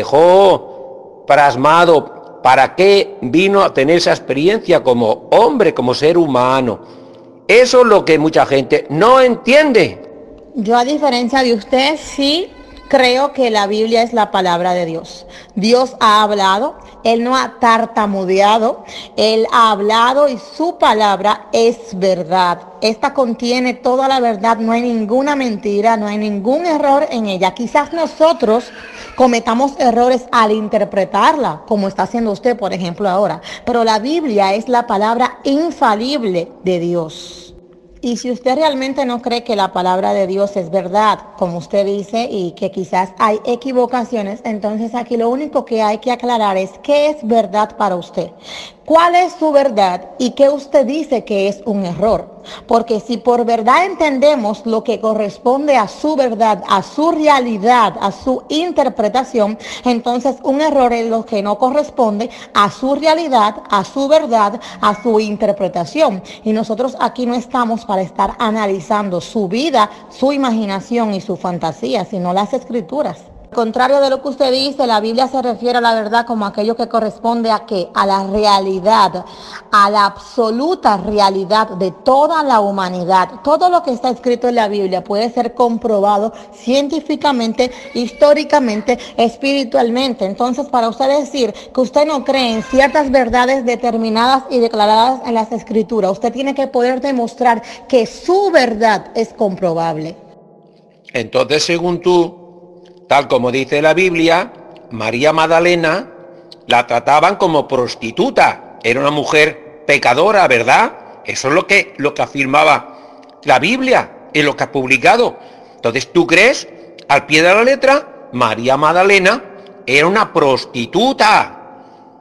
dejó plasmado, para qué vino a tener esa experiencia como hombre, como ser humano. Eso es lo que mucha gente no entiende. Yo, a diferencia de usted, sí creo que la Biblia es la palabra de Dios. Dios ha hablado, Él no ha tartamudeado, Él ha hablado y su palabra es verdad. Esta contiene toda la verdad, no hay ninguna mentira, no hay ningún error en ella. Quizás nosotros cometamos errores al interpretarla, como está haciendo usted, por ejemplo, ahora. Pero la Biblia es la palabra infalible de Dios. Y si usted realmente no cree que la palabra de Dios es verdad, como usted dice, y que quizás hay equivocaciones, entonces aquí lo único que hay que aclarar es qué es verdad para usted. ¿Cuál es su verdad y qué usted dice que es un error? Porque si por verdad entendemos lo que corresponde a su verdad, a su realidad, a su interpretación, entonces un error es lo que no corresponde a su realidad, a su verdad, a su interpretación. Y nosotros aquí no estamos para estar analizando su vida, su imaginación y su fantasía, sino las escrituras. Contrario de lo que usted dice, la Biblia se refiere a la verdad como aquello que corresponde a qué, a la realidad, a la absoluta realidad de toda la humanidad. Todo lo que está escrito en la Biblia puede ser comprobado científicamente, históricamente, espiritualmente. Entonces, para usted decir que usted no cree en ciertas verdades determinadas y declaradas en las escrituras, usted tiene que poder demostrar que su verdad es comprobable. Entonces, según tú, tal como dice la Biblia, María Magdalena la trataban como prostituta. Era una mujer pecadora, ¿verdad? Eso es lo que, lo que afirmaba la Biblia, es lo que ha publicado. Entonces, ¿tú crees? Al pie de la letra, María Magdalena era una prostituta,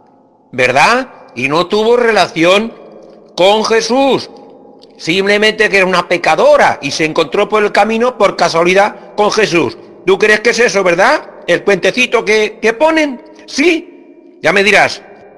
¿verdad? Y no tuvo relación con Jesús. Simplemente que era una pecadora y se encontró por el camino por casualidad con Jesús. ¿Tú crees que es eso, verdad? ¿El cuentecito que, que ponen? ¿Sí? Ya me dirás.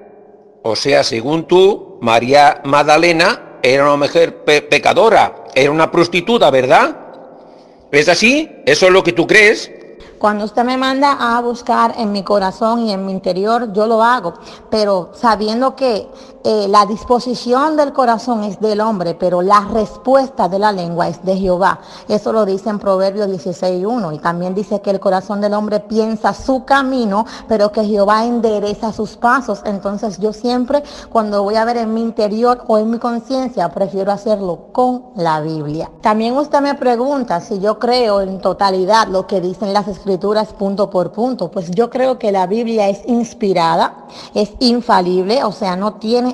O sea, según tú, María Magdalena era una mujer pe- pecadora, era una prostituta, ¿verdad? ¿Es así? ¿Eso es lo que tú crees? Cuando usted me manda a buscar en mi corazón y en mi interior, yo lo hago, pero sabiendo que eh, la disposición del corazón es del hombre, pero la respuesta de la lengua es de Jehová. Eso lo dice en Proverbios dieciséis uno, y también dice que el corazón del hombre piensa su camino, pero que Jehová endereza sus pasos. Entonces yo siempre, cuando voy a ver en mi interior o en mi conciencia, prefiero hacerlo con la Biblia. También usted me pregunta si yo creo en totalidad lo que dicen las escrituras punto por punto. Pues yo creo que la Biblia es inspirada, es infalible, o sea, no tiene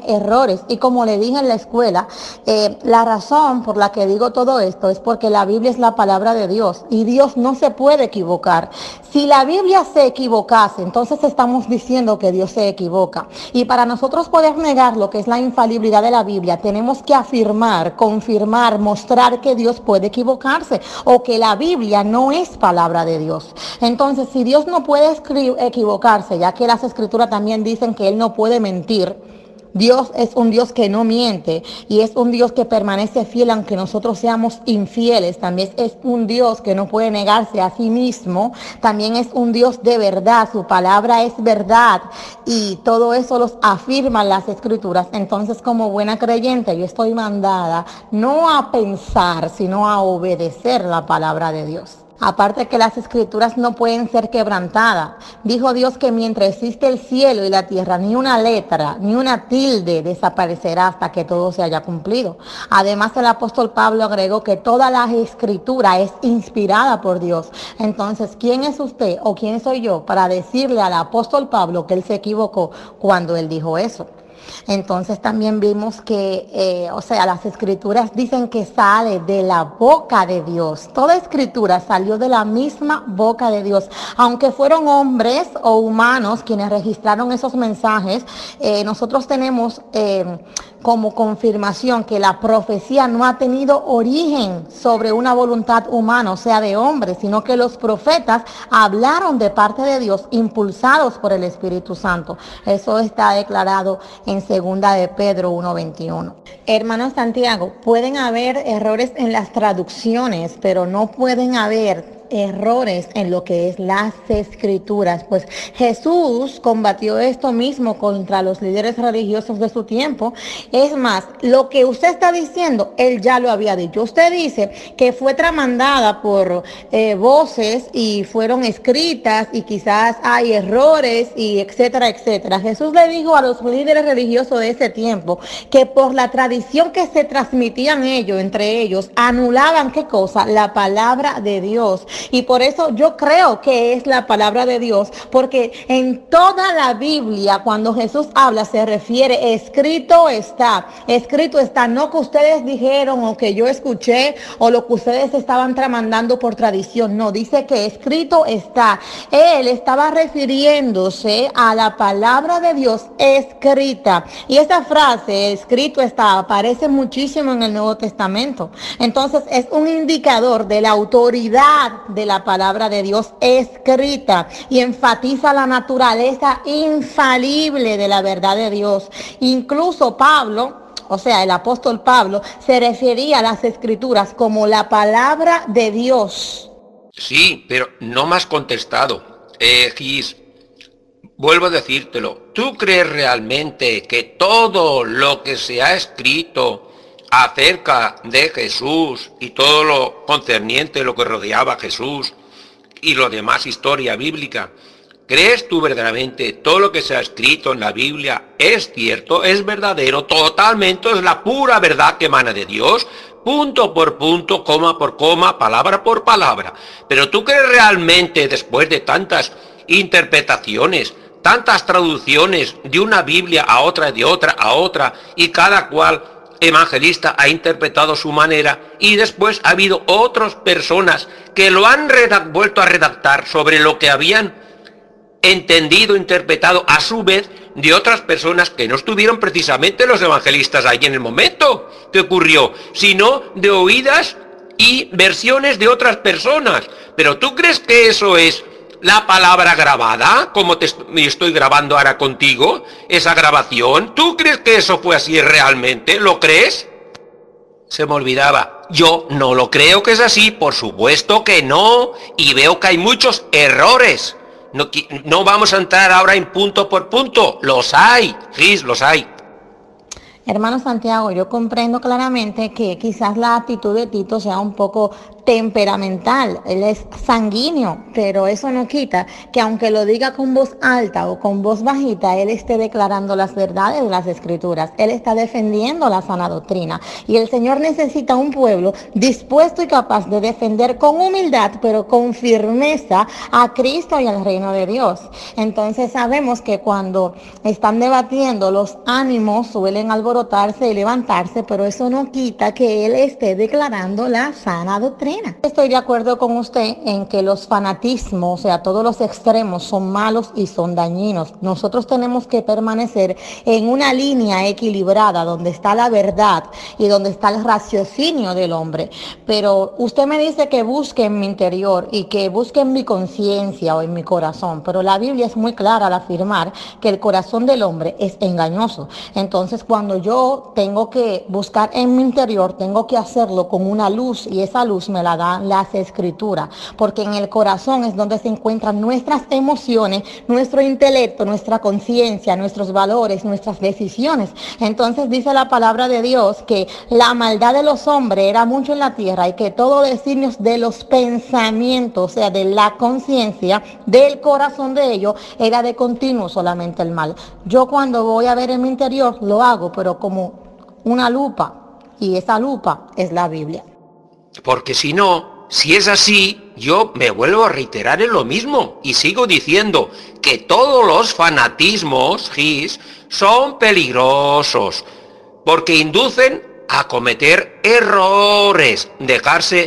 tiene errores. Y como le dije en la escuela, eh, la razón por la que digo todo esto es porque la Biblia es la palabra de Dios y Dios no se puede equivocar. Si la Biblia se equivocase, entonces estamos diciendo que Dios se equivoca. Y para nosotros poder negar lo que es la infalibilidad de la Biblia, tenemos que afirmar, confirmar, mostrar que Dios puede equivocarse o que la Biblia no es palabra de Dios. Entonces, si Dios no puede equivocarse, ya que las escrituras también dicen que Él no puede mentir, Dios es un Dios que no miente y es un Dios que permanece fiel aunque nosotros seamos infieles. También es un Dios que no puede negarse a sí mismo. También es un Dios de verdad. Su palabra es verdad y todo eso los afirman las escrituras. Entonces, como buena creyente, yo estoy mandada no a pensar, sino a obedecer la palabra de Dios. Aparte que las escrituras no pueden ser quebrantadas. Dijo Dios que mientras existe el cielo y la tierra, ni una letra, ni una tilde desaparecerá hasta que todo se haya cumplido. Además, el apóstol Pablo agregó que toda la escritura es inspirada por Dios. Entonces, ¿quién es usted o quién soy yo para decirle al apóstol Pablo que él se equivocó cuando él dijo eso? Entonces también vimos que, eh, o sea, las escrituras dicen que sale de la boca de Dios. Toda escritura salió de la misma boca de Dios. Aunque fueron hombres o humanos quienes registraron esos mensajes, eh, nosotros tenemos eh, como confirmación que la profecía no ha tenido origen sobre una voluntad humana, o sea, de hombre, sino que los profetas hablaron de parte de Dios, impulsados por el Espíritu Santo. Eso está declarado en segunda de Pedro uno veintiuno. Hermano Santiago, pueden haber errores en las traducciones, pero no pueden haber errores en lo que es las escrituras, pues Jesús combatió esto mismo contra los líderes religiosos de su tiempo. Es más, lo que usted está diciendo, él ya lo había dicho. Usted dice que fue tramandada por eh, voces y fueron escritas y quizás hay errores y etcétera, etcétera. Jesús le dijo a los líderes religiosos de ese tiempo que por la tradición que se transmitían ellos, entre ellos, anulaban ¿qué cosa? La palabra de Dios. Y por eso yo creo que es la palabra de Dios, porque en toda la Biblia, cuando Jesús habla, se refiere, escrito está, escrito está, no que ustedes dijeron o que yo escuché o lo que ustedes estaban tramandando por tradición, no, dice que escrito está. Él estaba refiriéndose a la palabra de Dios escrita. Y esa frase, escrito está, aparece muchísimo en el Nuevo Testamento. Entonces es un indicador de la autoridad de la palabra de Dios escrita y enfatiza la naturaleza infalible de la verdad de Dios. Incluso Pablo, o sea, el apóstol Pablo, se refería a las escrituras como la palabra de Dios. Sí, pero no me has contestado. Eh, Gis, vuelvo a decírtelo. ¿Tú crees realmente que todo lo que se ha escrito acerca de Jesús y todo lo concerniente, lo que rodeaba a Jesús y lo demás historia bíblica, crees tú verdaderamente todo lo que se ha escrito en la Biblia es cierto, es verdadero, totalmente, es la pura verdad que emana de Dios, punto por punto, coma por coma, palabra por palabra? Pero tú crees realmente, después de tantas interpretaciones, tantas traducciones de una Biblia a otra, de otra a otra, y cada cual evangelista ha interpretado su manera, y después ha habido otras personas que lo han vuelto a redactar sobre lo que habían entendido, interpretado a su vez de otras personas que no estuvieron precisamente los evangelistas ahí en el momento que ocurrió, sino de oídas y versiones de otras personas. Pero ¿tú crees que eso es la palabra grabada, como te estoy grabando ahora contigo, esa grabación? ¿Tú crees que eso fue así realmente? ¿Lo crees? Se me olvidaba. Yo no lo creo que es así, por supuesto que no, y veo que hay muchos errores. No, no vamos a entrar ahora en punto por punto, los hay, Gis, los hay. Hermano Santiago, yo comprendo claramente que quizás la actitud de Tito sea un poco temperamental, él es sanguíneo, pero eso no quita que aunque lo diga con voz alta o con voz bajita, él esté declarando las verdades de las Escrituras, él está defendiendo la sana doctrina, y el Señor necesita un pueblo dispuesto y capaz de defender con humildad, pero con firmeza a Cristo y al reino de Dios. Entonces sabemos que cuando están debatiendo, los ánimos suelen alborotarse y levantarse, pero eso no quita que él esté declarando la sana doctrina. Estoy de acuerdo con usted en que los fanatismos, o sea, todos los extremos son malos y son dañinos. Nosotros tenemos que permanecer en una línea equilibrada donde está la verdad y donde está el raciocinio del hombre. Pero usted me dice que busque en mi interior y que busque en mi conciencia o en mi corazón, pero la Biblia es muy clara al afirmar que el corazón del hombre es engañoso. Entonces, cuando yo tengo que buscar en mi interior, tengo que hacerlo con una luz, y esa luz me la dan las Escrituras, porque en el corazón es donde se encuentran nuestras emociones, nuestro intelecto, nuestra conciencia, nuestros valores, nuestras decisiones. Entonces dice la palabra de Dios que la maldad de los hombres era mucho en la tierra, y que todo designios de los pensamientos, o sea, de la conciencia, del corazón de ellos, era de continuo solamente el mal. Yo cuando voy a ver en mi interior lo hago, pero como una lupa, y esa lupa es la Biblia. Porque si no, si es así, yo me vuelvo a reiterar en lo mismo y sigo diciendo que todos los fanatismos, Gis, son peligrosos, porque inducen a cometer errores, dejarse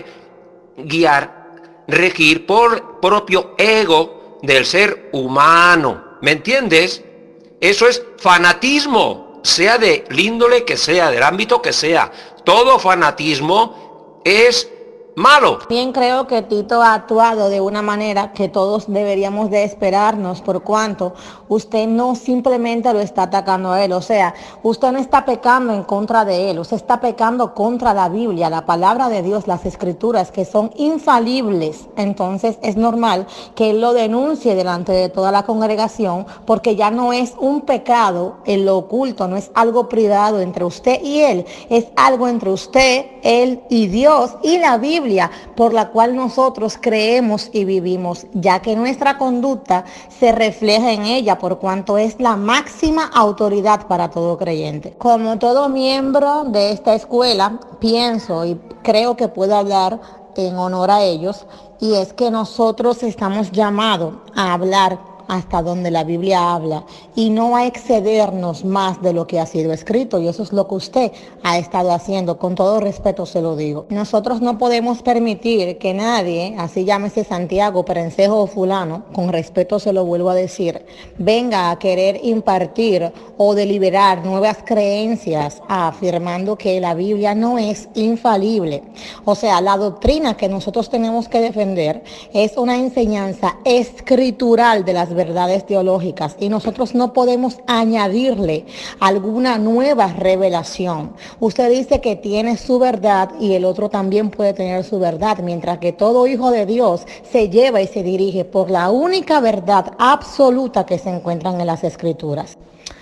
guiar, regir por propio ego del ser humano. ¿Me entiendes? Eso es fanatismo, sea de índole que sea, del ámbito que sea. Todo fanatismo es malo. Bien, creo que Tito ha actuado de una manera que todos deberíamos de esperarnos, por cuanto usted no simplemente lo está atacando a él, o sea, usted no está pecando en contra de él, usted está pecando contra la Biblia, la palabra de Dios, las Escrituras, que son infalibles. Entonces es normal que él lo denuncie delante de toda la congregación, porque ya no es un pecado en lo oculto, no es algo privado entre usted y él, es algo entre usted, él y Dios y la Biblia, por la cual nosotros creemos y vivimos, ya que nuestra conducta se refleja en ella, por cuanto es la máxima autoridad para todo creyente. Como todo miembro de esta escuela, pienso y creo que puedo hablar en honor a ellos, y es que nosotros estamos llamados a hablar hasta donde la Biblia habla y no a excedernos más de lo que ha sido escrito, y eso es lo que usted ha estado haciendo, con todo respeto se lo digo. Nosotros no podemos permitir que nadie, así llámese Santiago, Perencejo o fulano, con respeto se lo vuelvo a decir, venga a querer impartir o deliberar nuevas creencias afirmando que la Biblia no es infalible. O sea, la doctrina que nosotros tenemos que defender es una enseñanza escritural de las verdades teológicas, y nosotros no podemos añadirle alguna nueva revelación. Usted dice que tiene su verdad y el otro también puede tener su verdad, mientras que todo hijo de Dios se lleva y se dirige por la única verdad absoluta que se encuentran en las Escrituras.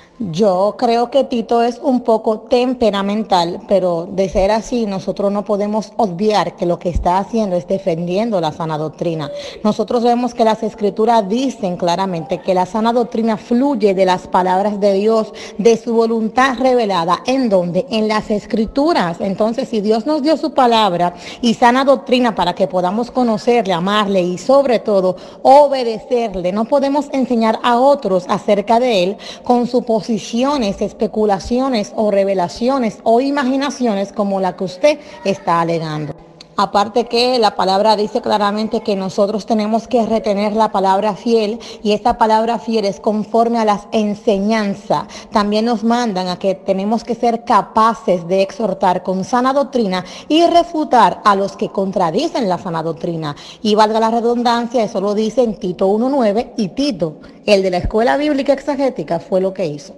Yo creo que Tito es un poco temperamental, pero de ser así, nosotros no podemos obviar que lo que está haciendo es defendiendo la sana doctrina. Nosotros vemos que las Escrituras dicen claramente que la sana doctrina fluye de las palabras de Dios, de su voluntad revelada. ¿En dónde? En las Escrituras. Entonces, si Dios nos dio su palabra y sana doctrina para que podamos conocerle, amarle y sobre todo obedecerle, no podemos enseñar a otros acerca de él con su posición, especulaciones o revelaciones o imaginaciones como la que usted está alegando. Aparte que la palabra dice claramente que nosotros tenemos que retener la palabra fiel, y esta palabra fiel es conforme a las enseñanzas. También nos mandan a que tenemos que ser capaces de exhortar con sana doctrina y refutar a los que contradicen la sana doctrina. Y valga la redundancia, eso lo dice en Tito uno nueve, y Tito, el de la Escuela Bíblica Exegética, fue lo que hizo.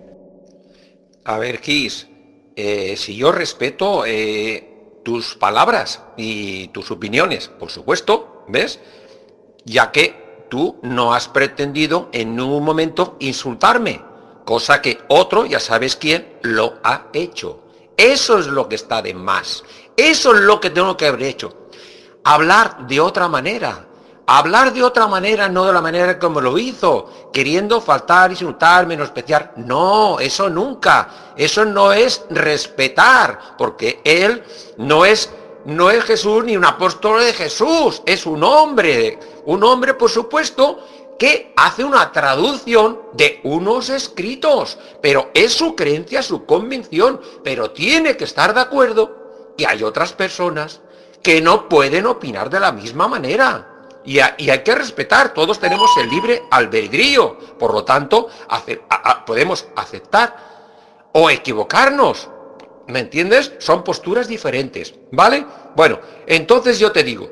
A ver, Gis, eh, si yo respeto eh, tus palabras y tus opiniones, por supuesto, ¿ves? Ya que tú no has pretendido en ningún momento insultarme, cosa que otro, ya sabes quién, lo ha hecho. Eso es lo que está de más. Eso es lo que tengo que haber hecho. Hablar de otra manera. Hablar de otra manera, no de la manera como lo hizo, queriendo faltar, insultar, menospreciar. No, eso nunca. Eso no es respetar, porque él no es, no es Jesús ni un apóstol de Jesús. Es un hombre. Un hombre, por supuesto, que hace una traducción de unos escritos, pero es su creencia, su convicción, pero tiene que estar de acuerdo que hay otras personas que no pueden opinar de la misma manera. Y, a, y hay que respetar, todos tenemos el libre albedrío, por lo tanto, hace, a, a, podemos aceptar o equivocarnos, ¿me entiendes? Son posturas diferentes, ¿vale? Bueno, entonces yo te digo,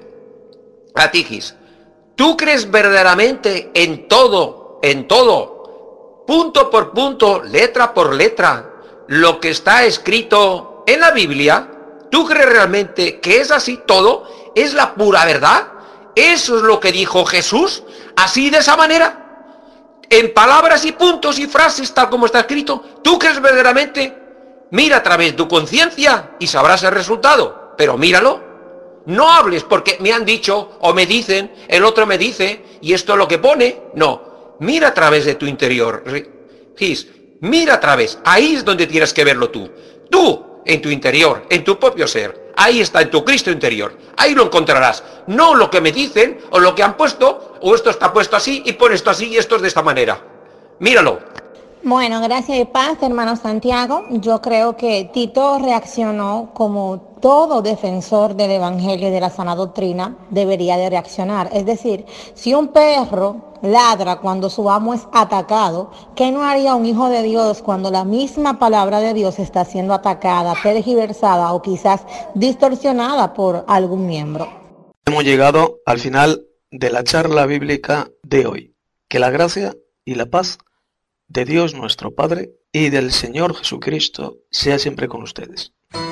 a ti, Gis, ¿tú crees verdaderamente en todo, en todo, punto por punto, letra por letra, lo que está escrito en la Biblia? ¿Tú crees realmente que es así todo? ¿Es la pura verdad? ¿Eso es lo que dijo Jesús? ¿Así de esa manera? En palabras y puntos y frases tal como está escrito. ¿Tú crees verdaderamente? Mira a través de tu conciencia y sabrás el resultado. Pero míralo. No hables porque me han dicho o me dicen, el otro me dice y esto es lo que pone. No, mira a través de tu interior. Gis, mira a través. Ahí es donde tienes que verlo tú. Tú, en tu interior, en tu propio ser. Ahí está, en tu Cristo interior. Ahí lo encontrarás. No lo que me dicen o lo que han puesto, o esto está puesto así y pone esto así y esto es de esta manera. Míralo. Bueno, gracias y paz, hermano Santiago. Yo creo que Tito reaccionó como todo defensor del Evangelio y de la sana doctrina debería de reaccionar. Es decir, si un perro ladra cuando su amo es atacado, ¿qué no haría un hijo de Dios cuando la misma palabra de Dios está siendo atacada, tergiversada o quizás distorsionada por algún miembro? Hemos llegado al final de la charla bíblica de hoy. Que la gracia y la paz de Dios nuestro Padre y del Señor Jesucristo sea siempre con ustedes.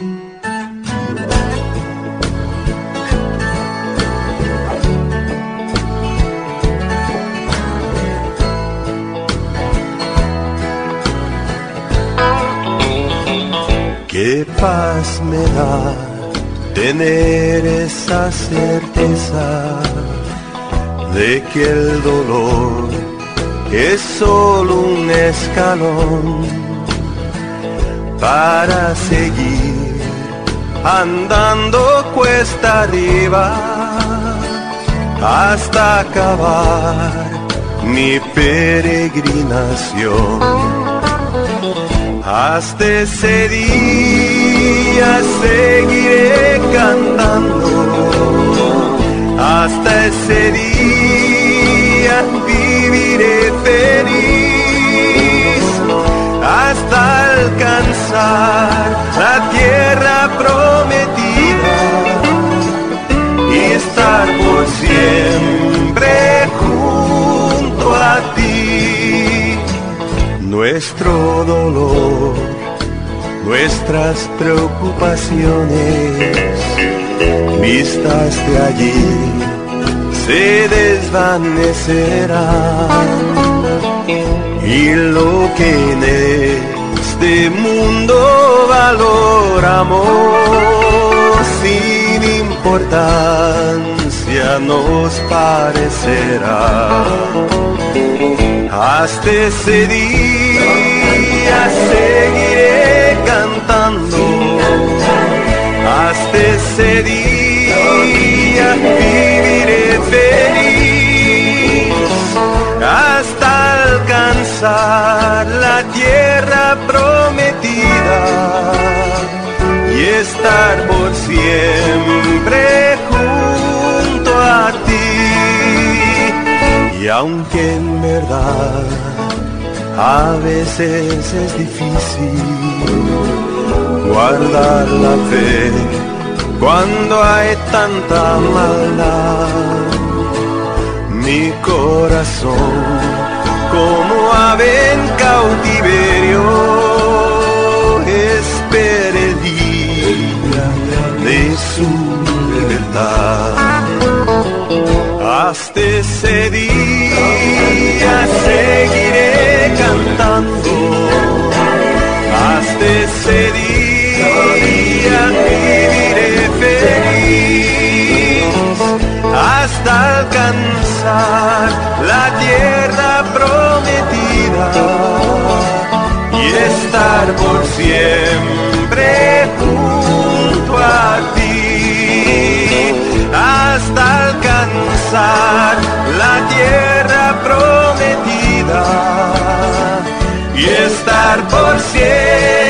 Qué paz me da tener esa certeza de que el dolor es solo un escalón para seguir andando cuesta arriba hasta acabar mi peregrinación. Hasta ese día seguiré cantando, hasta ese día viviré feliz, hasta alcanzar la tierra prometida y estar por siempre junto a ti. Nuestro dolor, nuestras preocupaciones, vistas de allí, se desvanecerán. Y lo que en este mundo valoramos, sin importancia nos parecerá. Hasta ese día seguiré cantando, hasta ese día viviré feliz, hasta alcanzar la tierra prometida y estar por siempre junto a ti. Y aunque en verdad a veces es difícil guardar la fe cuando hay tanta maldad, mi corazón como ave en cautiverio espera el día de su libertad. Hasta ese día seguiré cantando, hasta alcanzar la tierra prometida y estar por siempre junto a ti, hasta alcanzar la tierra prometida y estar por siempre